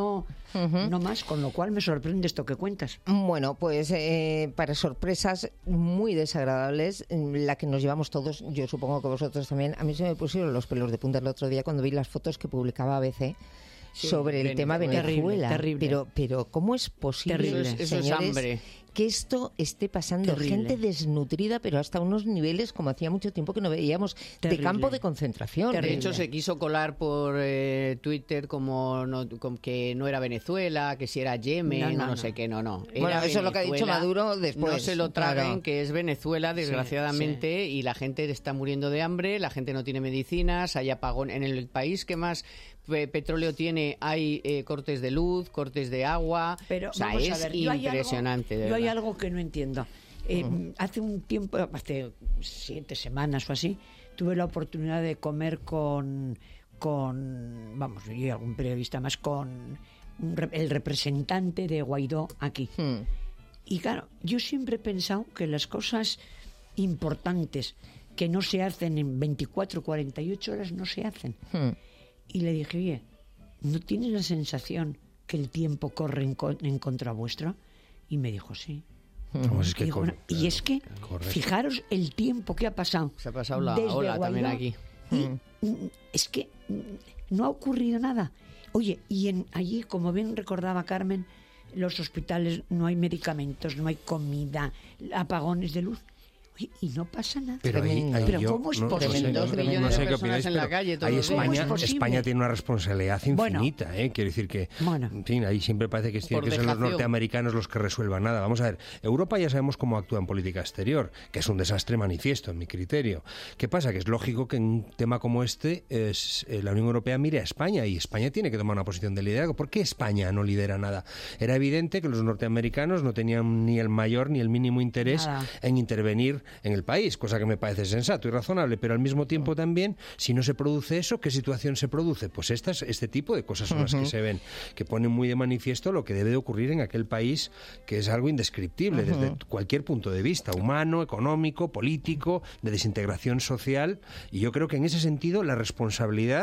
más, con lo cual me sorprende esto que cuentas. Bueno, pues para sorpresas muy desagradables, la que nos llevamos todos, yo supongo que vosotros también, a mí se me pusieron los pelos de punta el otro día cuando vi las fotos que publicaba ABC sobre el tema Venezuela. Terrible. Pero ¿cómo es posible, eso es hambre, que esto esté pasando? Gente desnutrida, pero hasta unos niveles como hacía mucho tiempo que no veíamos, de campo de concentración. De hecho, se quiso colar por Twitter como que no era Venezuela, que si era Yemen, no sé qué, no. Bueno, eso Venezuela, es lo que ha dicho Maduro después. No se lo traguen, que es Venezuela, desgraciadamente, y la gente está muriendo de hambre, la gente no tiene medicinas, hay apagón. En el país que más petróleo tiene, hay cortes de luz, cortes de agua. Pero o sea, vamos es a ver, impresionante. Yo hay algo que no entiendo. Hace un tiempo, hace 7 semanas o así, tuve la oportunidad de comer con vamos, y algún periodista más, con el representante de Guaidó aquí. Y claro, yo siempre he pensado que las cosas importantes que no se hacen en 24, 48 horas no se hacen. Y le dije, oye, ¿no tienes la sensación que el tiempo corre en contra vuestra? Y me dijo, sí. Y es que, fijaros el tiempo que ha pasado. Se ha pasado la ola también aquí. Y es que no ha ocurrido nada. Oye, y allí, como bien recordaba Carmen, los hospitales no hay medicamentos, no hay comida, apagones de luz. Y no pasa nada. Pero ¿cómo es posible? No sé qué opináis, pero España tiene una responsabilidad infinita. Quiero decir que, en fin, ahí siempre parece que tienen que ser los norteamericanos los que resuelvan nada. Vamos a ver, Europa ya sabemos cómo actúa en política exterior, que es un desastre manifiesto, en mi criterio. ¿Qué pasa? Que es lógico que en un tema como este la Unión Europea mire a España y España tiene que tomar una posición de liderazgo. ¿Por qué España no lidera nada? Era evidente que los norteamericanos no tenían ni el mayor ni el mínimo interés en intervenir en el país, cosa que me parece sensato y razonable, pero al mismo tiempo también, si no se produce eso, ¿qué situación se produce? Pues este tipo de cosas son las que se ven, que ponen muy de manifiesto lo que debe de ocurrir en aquel país, que es algo indescriptible desde cualquier punto de vista, humano, económico, político, de desintegración social, y yo creo que en ese sentido la responsabilidad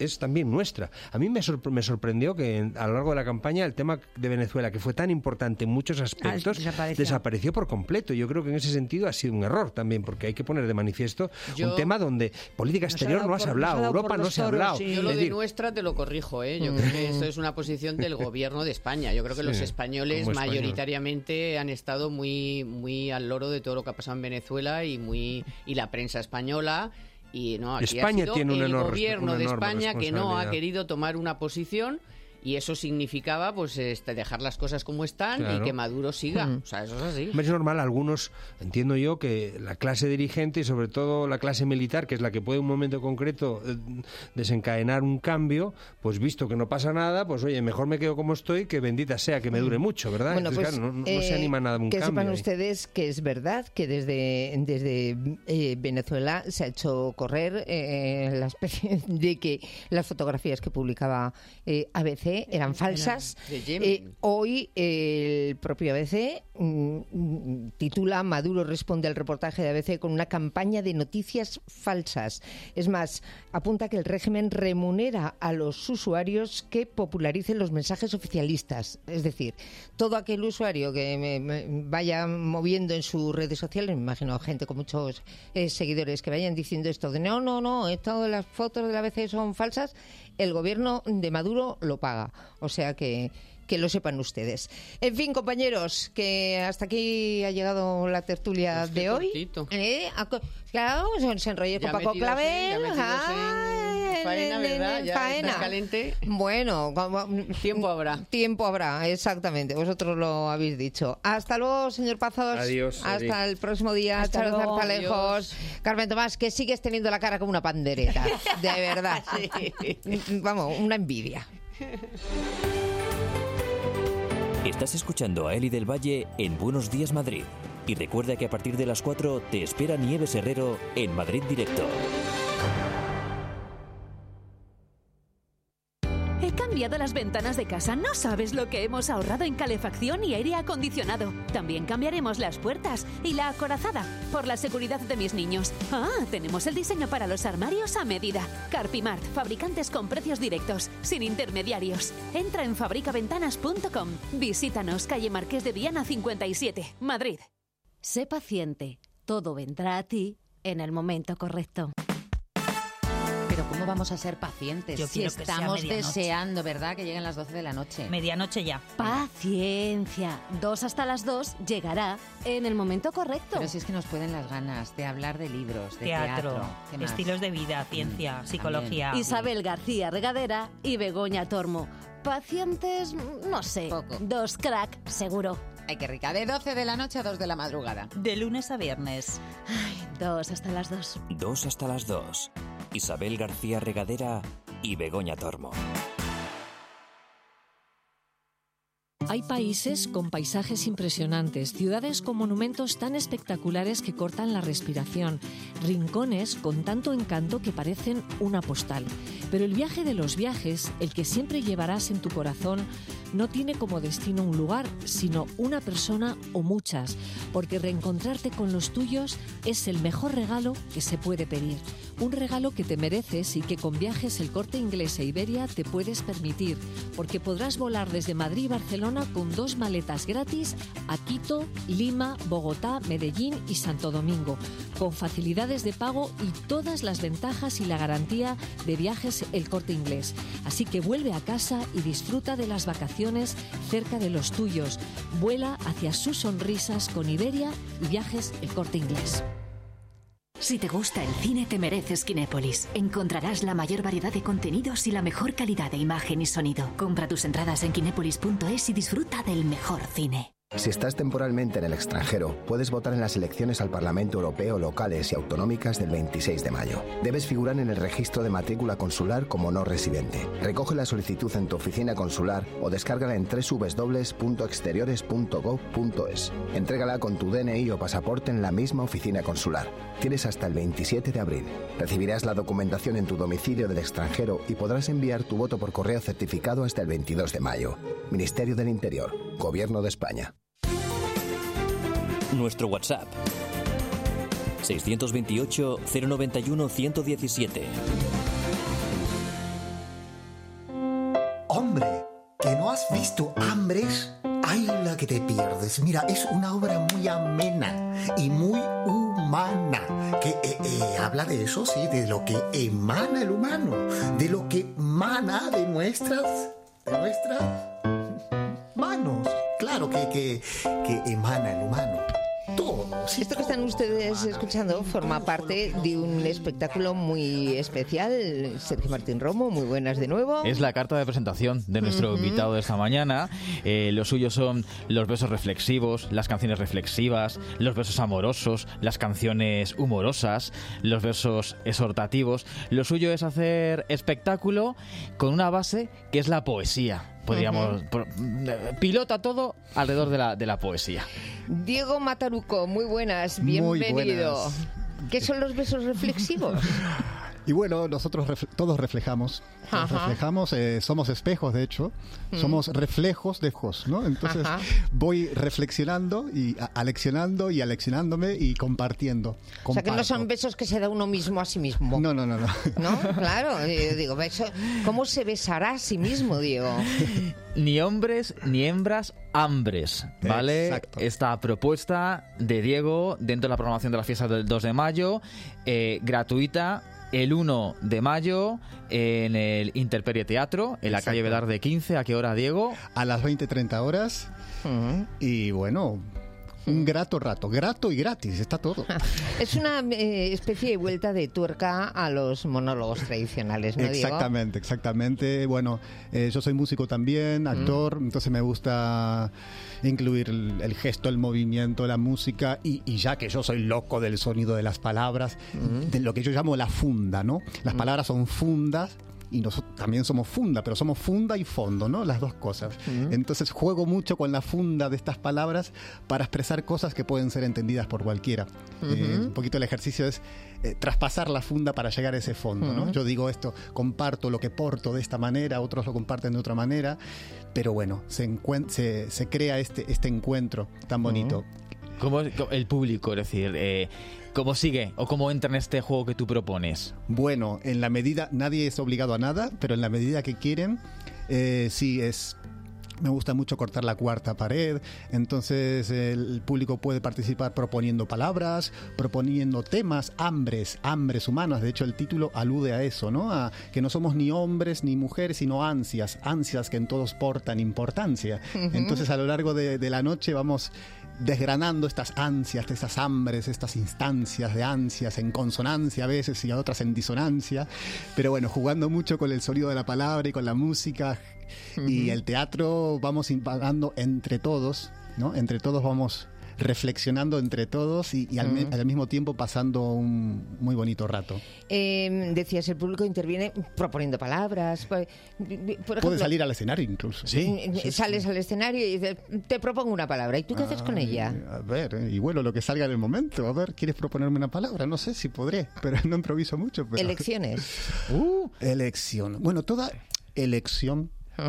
es también nuestra. A mí me sorprendió que a lo largo de la campaña el tema de Venezuela, que fue tan importante en muchos aspectos, desapareció por completo. Yo creo que en ese sentido ha sido un error también, porque hay que poner de manifiesto un tema donde política exterior no has hablado, Europa no se ha hablado. Sí. Yo lo de nuestra te lo corrijo, ¿eh? Yo creo que esto es una posición del gobierno de España. Yo creo que los españoles mayoritariamente han estado muy al loro de todo lo que ha pasado en Venezuela y la prensa española. Y no, aquí España ha sido tiene el gobierno de España que no ha querido tomar una posición. Y eso significaba pues dejar las cosas como están y que Maduro siga. O sea, eso es así. Es normal, algunos, entiendo yo, que la clase dirigente y sobre todo la clase militar, que es la que puede en un momento concreto desencadenar un cambio, pues visto que no pasa nada, pues oye, mejor me quedo como estoy, que bendita sea, que me dure mucho, ¿verdad? Bueno, entonces, pues, claro, no se anima nada a un que cambio. Que sepan ustedes que es verdad que desde Venezuela se ha hecho correr la especie de que las fotografías que publicaba ABC eran falsas. Hoy el propio ABC titula "Maduro responde al reportaje de ABC con una campaña de noticias falsas". Es más, apunta que el régimen remunera a los usuarios que popularicen los mensajes oficialistas. Es decir, todo aquel usuario que me vaya moviendo en sus redes sociales, me imagino gente con muchos seguidores que vayan diciendo esto de no, esto de las fotos de la ABC son falsas, el gobierno de Maduro lo paga. O sea que lo sepan ustedes. En fin, compañeros, que hasta aquí ha llegado la tertulia de hoy. Claro, se enrolló con Paco Clavel. Faena, ¿verdad? Ya faena. Caliente. Bueno, tiempo habrá. Tiempo habrá, exactamente. Vosotros lo habéis dicho. Hasta luego, señor Pazos. Adiós. Hasta el próximo día. Charo Zarzalejos. Carmen Tomás, que sigues teniendo la cara como una pandereta. De verdad. Vamos, una envidia. Estás escuchando a Eli del Valle en Buenos Días Madrid. Y recuerda que a partir de las 4 te espera Nieves Herrero en Madrid Directo. He cambiado las ventanas de casa. No sabes lo que hemos ahorrado en calefacción y aire acondicionado. También cambiaremos las puertas y la acorazada por la seguridad de mis niños. Tenemos el diseño para los armarios a medida. Carpimart, fabricantes con precios directos, sin intermediarios. Entra en fabricaventanas.com. Visítanos, calle Marqués de Viana 57, Madrid. Sé paciente. Todo vendrá a ti en el momento correcto. Pero ¿cómo vamos a ser pacientes? Yo si estamos deseando, ¿verdad?, que lleguen las 12 de la noche. Medianoche ya. Paciencia. 2 hasta las 2 llegará en el momento correcto. Pero si es que nos pueden las ganas de hablar de libros, de teatro. Estilos de vida, ciencia, psicología. También. Isabel García Regadera y Begoña Tormo. Pacientes, no sé. Poco. 2 crack, seguro. Ay, qué rica. De 12 de la noche a 2 de la madrugada. De lunes a viernes. 2 hasta las 2. 2 hasta las 2. Isabel García Regadera y Begoña Tormo. Hay países con paisajes impresionantes, ciudades con monumentos tan espectaculares que cortan la respiración, rincones con tanto encanto que parecen una postal. Pero el viaje de los viajes, el que siempre llevarás en tu corazón, no tiene como destino un lugar, sino una persona o muchas, porque reencontrarte con los tuyos es el mejor regalo que se puede pedir. Un regalo que te mereces y que con Viajes El Corte Inglés e Iberia te puedes permitir, porque podrás volar desde Madrid y Barcelona con 2 maletas gratis a Quito, Lima, Bogotá, Medellín y Santo Domingo, con facilidades de pago y todas las ventajas y la garantía de Viajes El Corte Inglés. Así que vuelve a casa y disfruta de las vacaciones cerca de los tuyos. Vuela hacia sus sonrisas con Iberia y Viajes El Corte Inglés. Si te gusta el cine, te mereces Kinépolis. Encontrarás la mayor variedad de contenidos y la mejor calidad de imagen y sonido. Compra tus entradas en kinépolis.es y disfruta del mejor cine. Si estás temporalmente en el extranjero, puedes votar en las elecciones al Parlamento Europeo locales y autonómicas del 26 de mayo. Debes figurar en el registro de matrícula consular como no residente. Recoge la solicitud en tu oficina consular o descárgala en www.exteriores.gov.es. Entrégala con tu DNI o pasaporte en la misma oficina consular. Tienes hasta el 27 de abril. Recibirás la documentación en tu domicilio del extranjero y podrás enviar tu voto por correo certificado hasta el 22 de mayo. Ministerio del Interior, Gobierno de España. Nuestro WhatsApp 628 091 117. hombre, ¿que no has visto Hambres? ¡Ay, la que te pierdes! Mira, es una obra muy amena y muy humana, que habla de eso, sí, de lo que emana el humano, de lo que emana de nuestras manos. Claro que emana el humano. Todo. Sí, esto que están ustedes escuchando forma parte de un espectáculo muy especial. Sergio Martín Romo, muy buenas de nuevo. Es la carta de presentación de nuestro invitado de esta mañana. Lo suyo son los versos reflexivos, las canciones reflexivas, los versos amorosos, las canciones humorosas, los versos exhortativos. Lo suyo es hacer espectáculo con una base que es la poesía. Podríamos pilota todo alrededor de la poesía. Diego Mataruco, muy buenas, bienvenido. Muy buenas. ¿Qué son los versos reflexivos? Y bueno, nosotros todos reflejamos. Somos espejos, de hecho. Somos reflejos de ojos, ¿no? Entonces voy reflexionando y aleccionándome y compartiendo. O sea, que no son besos que se da uno mismo a sí mismo. No. ¿No? Claro, yo digo, ¿cómo se besará a sí mismo, Diego? Ni hombres ni hembras, hambres, ¿vale? Exacto. Esta propuesta de Diego dentro de la programación de la fiesta del 2 de mayo, gratuita, el 1 de mayo en el Interperie Teatro, en la calle Velarde 15. ¿A qué hora, Diego? A las 20:30 horas. Y bueno, un grato rato, grato y gratis, está todo. Es una especie de vuelta de tuerca a los monólogos tradicionales, ¿no, Diego? Exactamente. Bueno, yo soy músico también, actor, entonces me gusta incluir el gesto, el movimiento, la música y ya que yo soy loco del sonido de las palabras, de lo que yo llamo la funda, ¿no? Las palabras son fundas. Y nosotros también somos funda, pero somos funda y fondo, ¿no? Las dos cosas. Entonces juego mucho con la funda de estas palabras para expresar cosas que pueden ser entendidas por cualquiera. Un poquito el ejercicio es traspasar la funda para llegar a ese fondo, ¿no? Yo digo esto, comparto lo que porto de esta manera, otros lo comparten de otra manera, pero bueno, se crea este encuentro tan bonito. ¿Cómo el público, es decir, cómo sigue o cómo entra en este juego que tú propones? Bueno, en la medida, nadie es obligado a nada, pero en la medida que quieren, me gusta mucho cortar la cuarta pared, entonces el público puede participar proponiendo palabras, proponiendo temas, hambres humanas. De hecho, el título alude a eso, ¿no? A que no somos ni hombres ni mujeres, sino ansias que en todos portan importancia. Entonces, a lo largo de la noche vamos desgranando estas ansias, estas hambres, estas instancias de ansias en consonancia a veces y a otras en disonancia, pero bueno, jugando mucho con el sonido de la palabra y con la música y el teatro, vamos impagando entre todos, ¿no? Entre todos vamos reflexionando entre todos y al mismo tiempo pasando un muy bonito rato. Decías, el público interviene proponiendo palabras. Por ejemplo, puede salir al escenario incluso. Sales al escenario y dices, te propongo una palabra. ¿Y tú qué haces con ella? A ver, y bueno, lo que salga en el momento. A ver, ¿quieres proponerme una palabra? No sé si podré, pero no improviso mucho. Pero... Elecciones. Elección. Bueno, toda elección...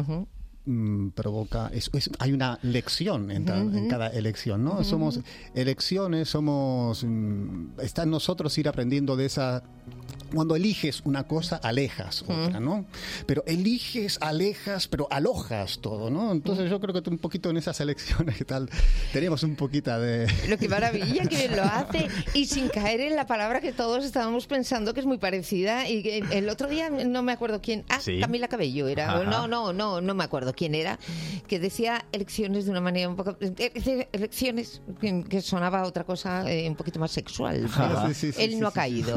provoca hay una lección en cada elección, ¿no? Somos elecciones, está en nosotros ir aprendiendo de esa. Cuando eliges una cosa, alejas otra, ¿no? Pero eliges, alejas, pero alojas todo, ¿no? Entonces yo creo que un poquito en esas elecciones que tal tenemos un poquito de... Lo que maravilla que lo hace y sin caer en la palabra que todos estábamos pensando que es muy parecida y que el otro día no me acuerdo quién... ¿Sí? Camila Cabello era. No me acuerdo quién era, que decía elecciones de una manera un poco... Elecciones que sonaba otra cosa un poquito más sexual. Él no ha caído.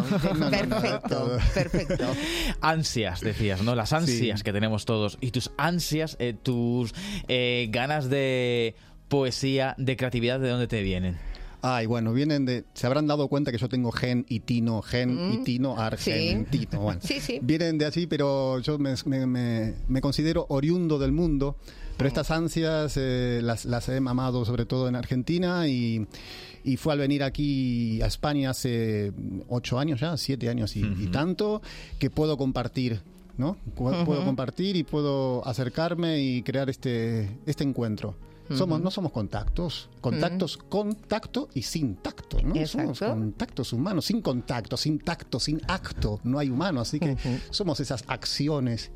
Perfecto. Ansias, decías, ¿no? Las ansias que tenemos todos. Y tus ansias, tus ganas de poesía, de creatividad, ¿de dónde te vienen? Ay, bueno, se habrán dado cuenta que yo tengo gen y tino, argentino. Bueno, vienen de allí, pero yo me considero oriundo del mundo. Pero estas ansias las he mamado sobre todo en Argentina y fue al venir aquí a España hace 8 años ya, 7 años y tanto, que puedo compartir, ¿no? Puedo compartir y puedo acercarme y crear este encuentro. No somos contactos, contacto y sin tacto, ¿no? Somos contactos humanos, sin contacto, sin tacto, sin acto, no hay humano, así que somos esas acciones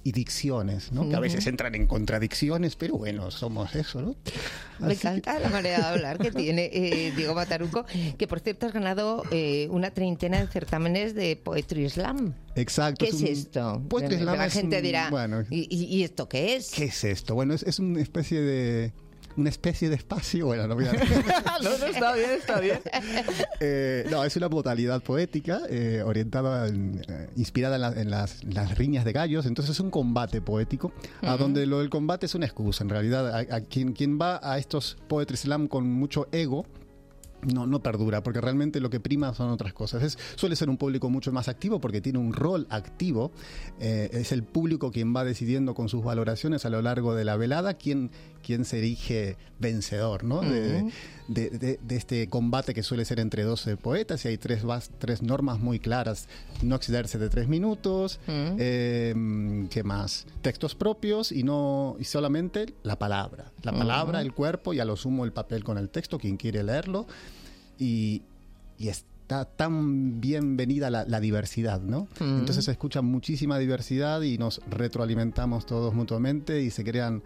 y dicciones, ¿no? Que a veces entran en contradicciones, pero bueno, somos eso, ¿no? Me encanta la manera de hablar que tiene Diego Bataruco, que por cierto has ganado una treintena de certámenes de Poetry Slam. Exacto. ¿Qué es esto? Poetry Slam la gente dirá, bueno, ¿y esto qué es? ¿Qué es esto? Bueno, es una especie de espacio, bueno, no voy a... no, está bien. No, es una modalidad poética orientada, inspirada en las riñas de gallos. Entonces es un combate poético, a donde el combate es una excusa. En realidad, a quien va a estos Poetry Slam con mucho ego, no perdura, porque realmente lo que prima son otras cosas. Suele ser un público mucho más activo porque tiene un rol activo. Es el público quien va decidiendo con sus valoraciones a lo largo de la velada quién se erige vencedor, ¿no? De este combate que suele ser entre 12 poetas, y hay tres normas muy claras: no excederse de 3 minutos, ¿qué más? Textos propios y solamente la palabra, el cuerpo y a lo sumo el papel con el texto, quien quiere leerlo, y está tan bienvenida la diversidad, ¿no? Entonces se escucha muchísima diversidad y nos retroalimentamos todos mutuamente y se crean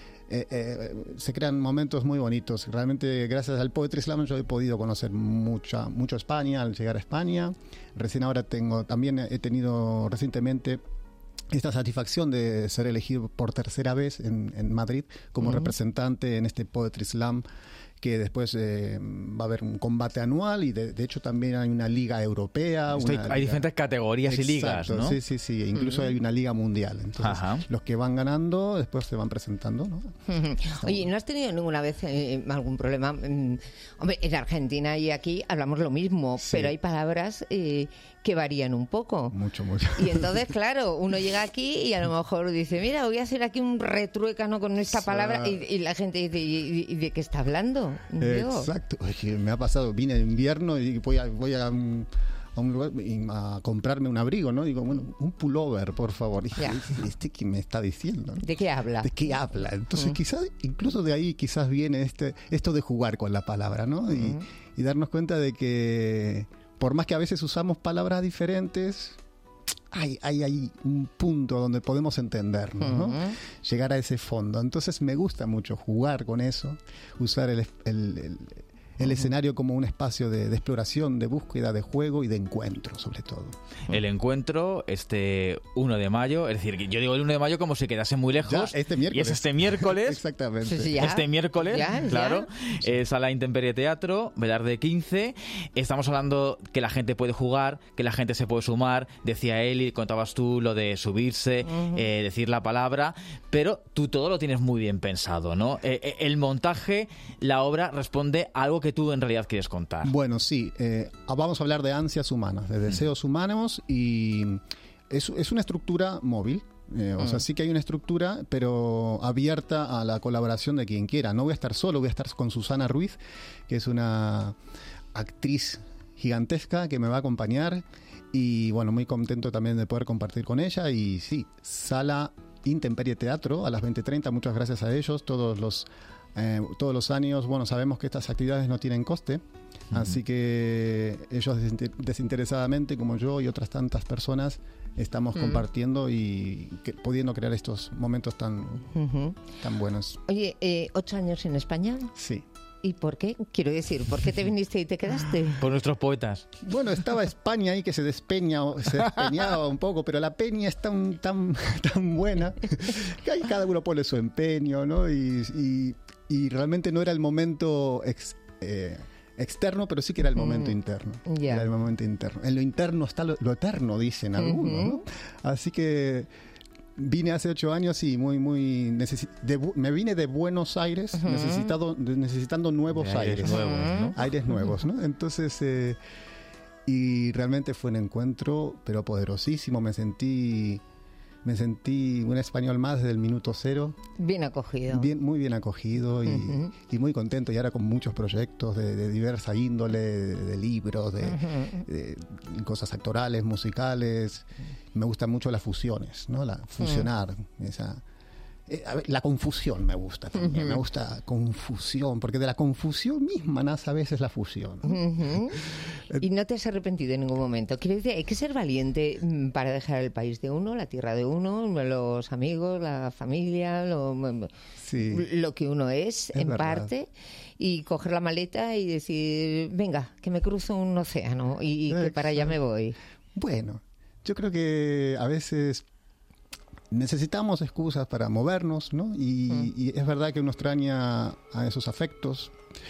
momentos muy bonitos. Realmente, gracias al Poetry Slam, yo he podido conocer mucho España al llegar a España. También he tenido recientemente esta satisfacción de ser elegido por tercera vez en Madrid como representante en este Poetry Slam, que después va a haber un combate anual, y de hecho también hay una liga europea. Hay diferentes categorías. Exacto, y ligas, ¿no? Sí. Incluso hay una liga mundial. Entonces, los que van ganando después se van presentando, ¿no? Oye, ¿no has tenido ninguna vez algún problema? Hombre, en Argentina y aquí hablamos lo mismo, pero hay palabras que varían un poco. Mucho. Y entonces, claro, uno llega aquí y a lo mejor dice, mira, voy a hacer aquí un retruécano con esta palabra, y la gente dice, ¿y de qué está hablando? Exacto. Me ha pasado, vine en invierno y voy a un lugar a comprarme un abrigo, ¿no? Digo, bueno, un pullover, por favor. Dije, ¿qué me está diciendo? ¿De qué habla? Entonces, quizás, incluso de ahí quizás viene esto de jugar con la palabra, ¿no? Y darnos cuenta de que, por más que a veces usamos palabras diferentes, hay un punto donde podemos entendernos, ¿no? Llegar a ese fondo. Entonces me gusta mucho jugar con eso, usar el escenario como un espacio de exploración, de búsqueda, de juego y de encuentro, sobre todo. El encuentro, 1 de mayo, es decir, yo digo el 1 de mayo como si quedase muy lejos. Ya, este miércoles. Y es este miércoles. Exactamente. Sí, este miércoles, claro. Sala Intemperie Teatro, Velarde 15. Estamos hablando que la gente puede jugar, que la gente se puede sumar. Decía Eli, contabas tú lo de subirse, decir la palabra, pero tú todo lo tienes muy bien pensado, ¿no? El montaje, la obra responde a algo que tú en realidad quieres contar. Bueno, sí. Vamos a hablar de ansias humanas, de deseos humanos, y es una estructura móvil. O sea, sí que hay una estructura, pero abierta a la colaboración de quien quiera. No voy a estar solo, voy a estar con Susana Ruiz, que es una actriz gigantesca que me va a acompañar, y bueno, muy contento también de poder compartir con ella. Y sí, Sala Intemperie Teatro a las 20:30, muchas gracias a ellos, todos los años. Bueno, sabemos que estas actividades no tienen coste, así que ellos desinteresadamente, como yo y otras tantas personas, estamos compartiendo y pudiendo crear estos momentos tan buenos. Oye, 8 años en España. Sí. ¿Y por qué? Quiero decir, ¿por qué te viniste y te quedaste? Por nuestros poetas. Bueno, estaba España ahí que se despeñaba un poco, pero la peña es tan buena que ahí cada uno pone su empeño, ¿no? Y realmente no era el momento externo, pero sí que era el momento interno. Era el momento interno. En lo interno está lo eterno, dicen algunos, ¿no? Así que vine hace 8 años y me vine de Buenos Aires necesitando nuevos aires. Aires nuevos, ¿no? Entonces, y realmente fue un encuentro, pero poderosísimo. Me sentí un español más desde el minuto cero. Bien acogido. Muy bien acogido y muy contento. Y ahora con muchos proyectos de diversa índole, de libros, de cosas actorales, musicales. Me gustan mucho las fusiones, ¿no? Fusionar A ver, la confusión me gusta también, me gusta confusión, porque de la confusión misma nace a veces la fusión. ¿Y no te has arrepentido en ningún momento? Quiero decir, hay que ser valiente para dejar el país de uno, la tierra de uno, los amigos, la familia, lo que uno es en verdad. Parte, y coger la maleta y decir, venga, que me cruzo un océano y que para allá me voy. Bueno, yo creo que a veces necesitamos excusas para movernos, ¿no? Y es verdad que uno extraña a esos afectos,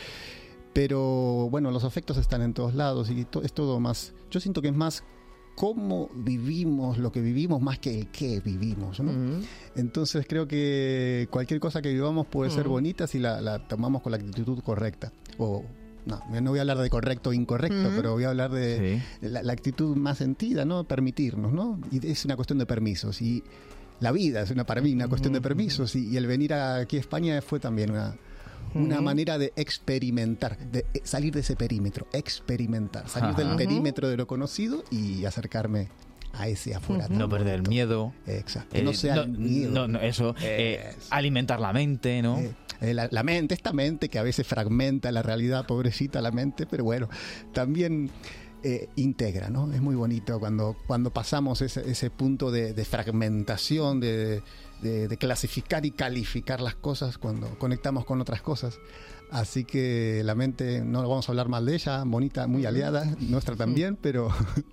pero bueno, los afectos están en todos lados y es todo más. Yo siento que es más cómo vivimos lo que vivimos más que el qué vivimos, ¿no? Entonces creo que cualquier cosa que vivamos puede ser bonita si la tomamos con la actitud correcta. No voy a hablar de correcto o incorrecto, pero voy a hablar de la actitud más sentida, ¿no? Permitirnos, ¿no? Y es una cuestión de permisos. Y la vida es para mí una cuestión de permisos. Y el venir aquí a España fue también una manera de experimentar, de salir de ese perímetro, experimentar, salir del perímetro de lo conocido y acercarme a ese afuera. No perder el miedo. Exacto. No sea el miedo. Alimentar la mente, ¿no? La mente, esta mente que a veces fragmenta la realidad, pobrecita la mente, pero bueno, también integra, ¿no? Es muy bonito cuando pasamos ese punto de fragmentación, de clasificar y calificar las cosas, cuando conectamos con otras cosas. Así que la mente, no vamos a hablar mal de ella, bonita, muy aliada, nuestra también, pero...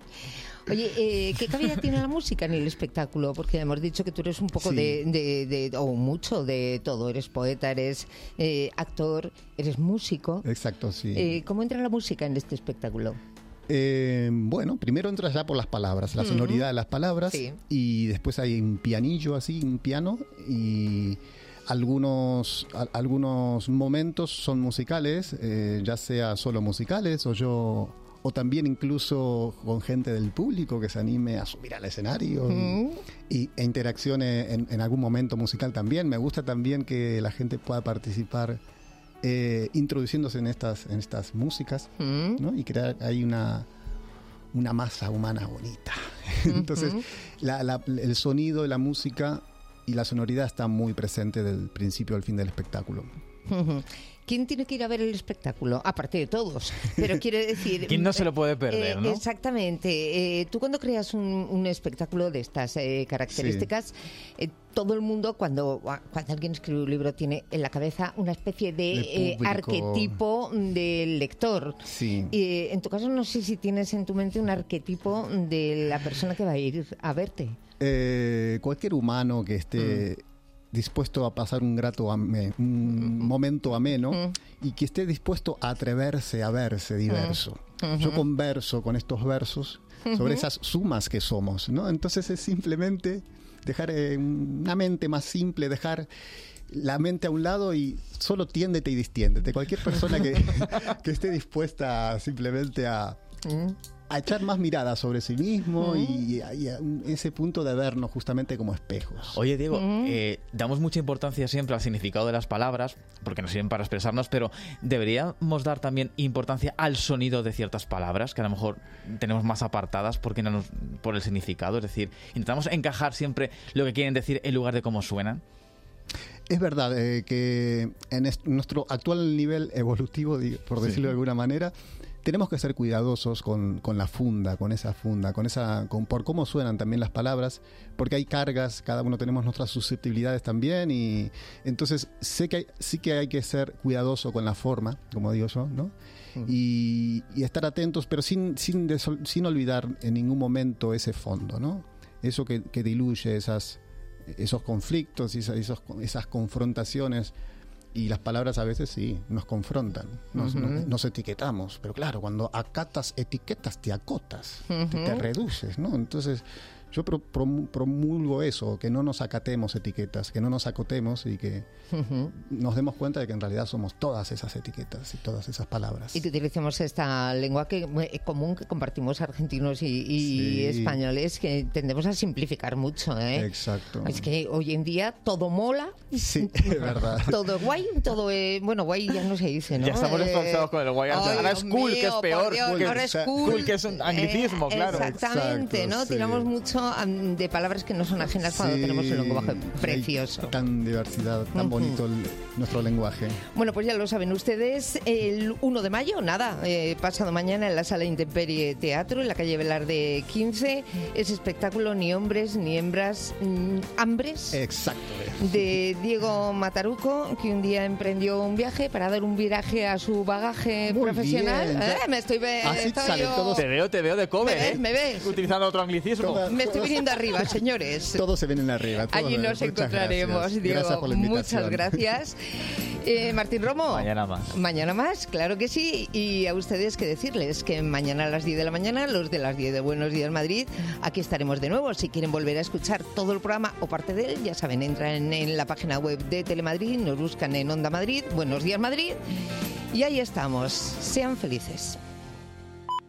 Oye, ¿qué cabida tiene la música en el espectáculo? Porque hemos dicho que tú eres un poco o mucho de todo. Eres poeta, eres actor, eres músico. Exacto, sí. ¿Cómo entra la música en este espectáculo? Bueno, primero entras ya por las palabras, la sonoridad de las palabras, y después hay un pianillo así, un piano, y algunos momentos son musicales, ya sea solo musicales o también incluso con gente del público que se anime a subir al escenario e interaccione en algún momento musical también. Me gusta también que la gente pueda participar introduciéndose en estas músicas, ¿no? Y crear ahí una masa humana bonita. Entonces el sonido de la música y la sonoridad está muy presente del principio al fin del espectáculo. ¿Quién tiene que ir a ver el espectáculo? Aparte de todos. Pero quiero decir... ¿Quién no se lo puede perder, no? Exactamente. Tú cuando creas un espectáculo de estas características, todo el mundo, cuando alguien escribe un libro, tiene en la cabeza una especie de arquetipo del lector. Sí. En tu caso, no sé si tienes en tu mente un arquetipo de la persona que va a ir a verte. Cualquier humano que esté... dispuesto a pasar un momento ameno y que esté dispuesto a atreverse a verse diverso. Yo converso con estos versos sobre esas sumas que somos, ¿no? Entonces es simplemente dejar una mente más simple, dejar la mente a un lado y solo tiéndete y distiéndete. Cualquier persona que esté dispuesta simplemente a echar más miradas sobre sí mismo y a ese punto de vernos justamente como espejos. Oye, Diego, damos mucha importancia siempre al significado de las palabras, porque nos sirven para expresarnos, pero deberíamos dar también importancia al sonido de ciertas palabras, que a lo mejor tenemos más apartadas por el significado. Es decir, intentamos encajar siempre lo que quieren decir en lugar de cómo suenan. Es verdad que en nuestro actual nivel evolutivo, por decirlo de alguna manera, tenemos que ser cuidadosos con la funda, por cómo suenan también las palabras, porque hay cargas, cada uno tenemos nuestras susceptibilidades también, y entonces sí que hay que ser cuidadoso con la forma, como digo yo, ¿no? Y estar atentos, pero sin olvidar en ningún momento ese fondo, ¿no? Eso que diluye esos conflictos y esas confrontaciones. Y las palabras a veces sí nos confrontan, nos etiquetamos, pero claro, cuando acatas etiquetas te acotas, te reduces, ¿no? Entonces yo promulgo eso, que no nos acatemos etiquetas, que no nos acotemos y que nos demos cuenta de que en realidad somos todas esas etiquetas y todas esas palabras. Y que utilicemos esta lengua común que compartimos argentinos y españoles, que tendemos a simplificar mucho, ¿eh? Exacto. Es que hoy en día todo mola. Sí, es verdad. Todo guay, bueno, guay ya no se dice, ¿no? Ya estamos desconfiados con el guay. Ahora es cool, que es peor. Ahora es cool. Que es un anglicismo, claro. Exactamente, ¿no? Sí. Tiramos mucho uso de palabras que no son ajenas cuando tenemos un lenguaje precioso. Tan diversidad, tan bonito nuestro lenguaje. Bueno, pues ya lo saben ustedes, el 1 de mayo, pasado mañana en la Sala Intemperie Teatro, en la calle Velarde 15, ese espectáculo Ni hombres ni hembras, hambres. Exacto. De Diego Mataruco, que un día emprendió un viaje para dar un viraje a su bagaje profesional. Me estoy Te veo de cover, ¿Me ves? Utilizando otro anglicismo. Me estoy viniendo arriba, señores. Todos se vienen arriba. Allí nos encontraremos, gracias. Diego. Gracias por la invitación. Muchas gracias. Martín Romo. Mañana más. Mañana más, claro que sí. Y a ustedes que decirles que mañana a las 10 de la mañana, los de las 10 de Buenos Días Madrid, aquí estaremos de nuevo. Si quieren volver a escuchar todo el programa o parte de él, ya saben, entran en la página web de Telemadrid, nos buscan en Onda Madrid, Buenos Días Madrid, y ahí estamos. Sean felices.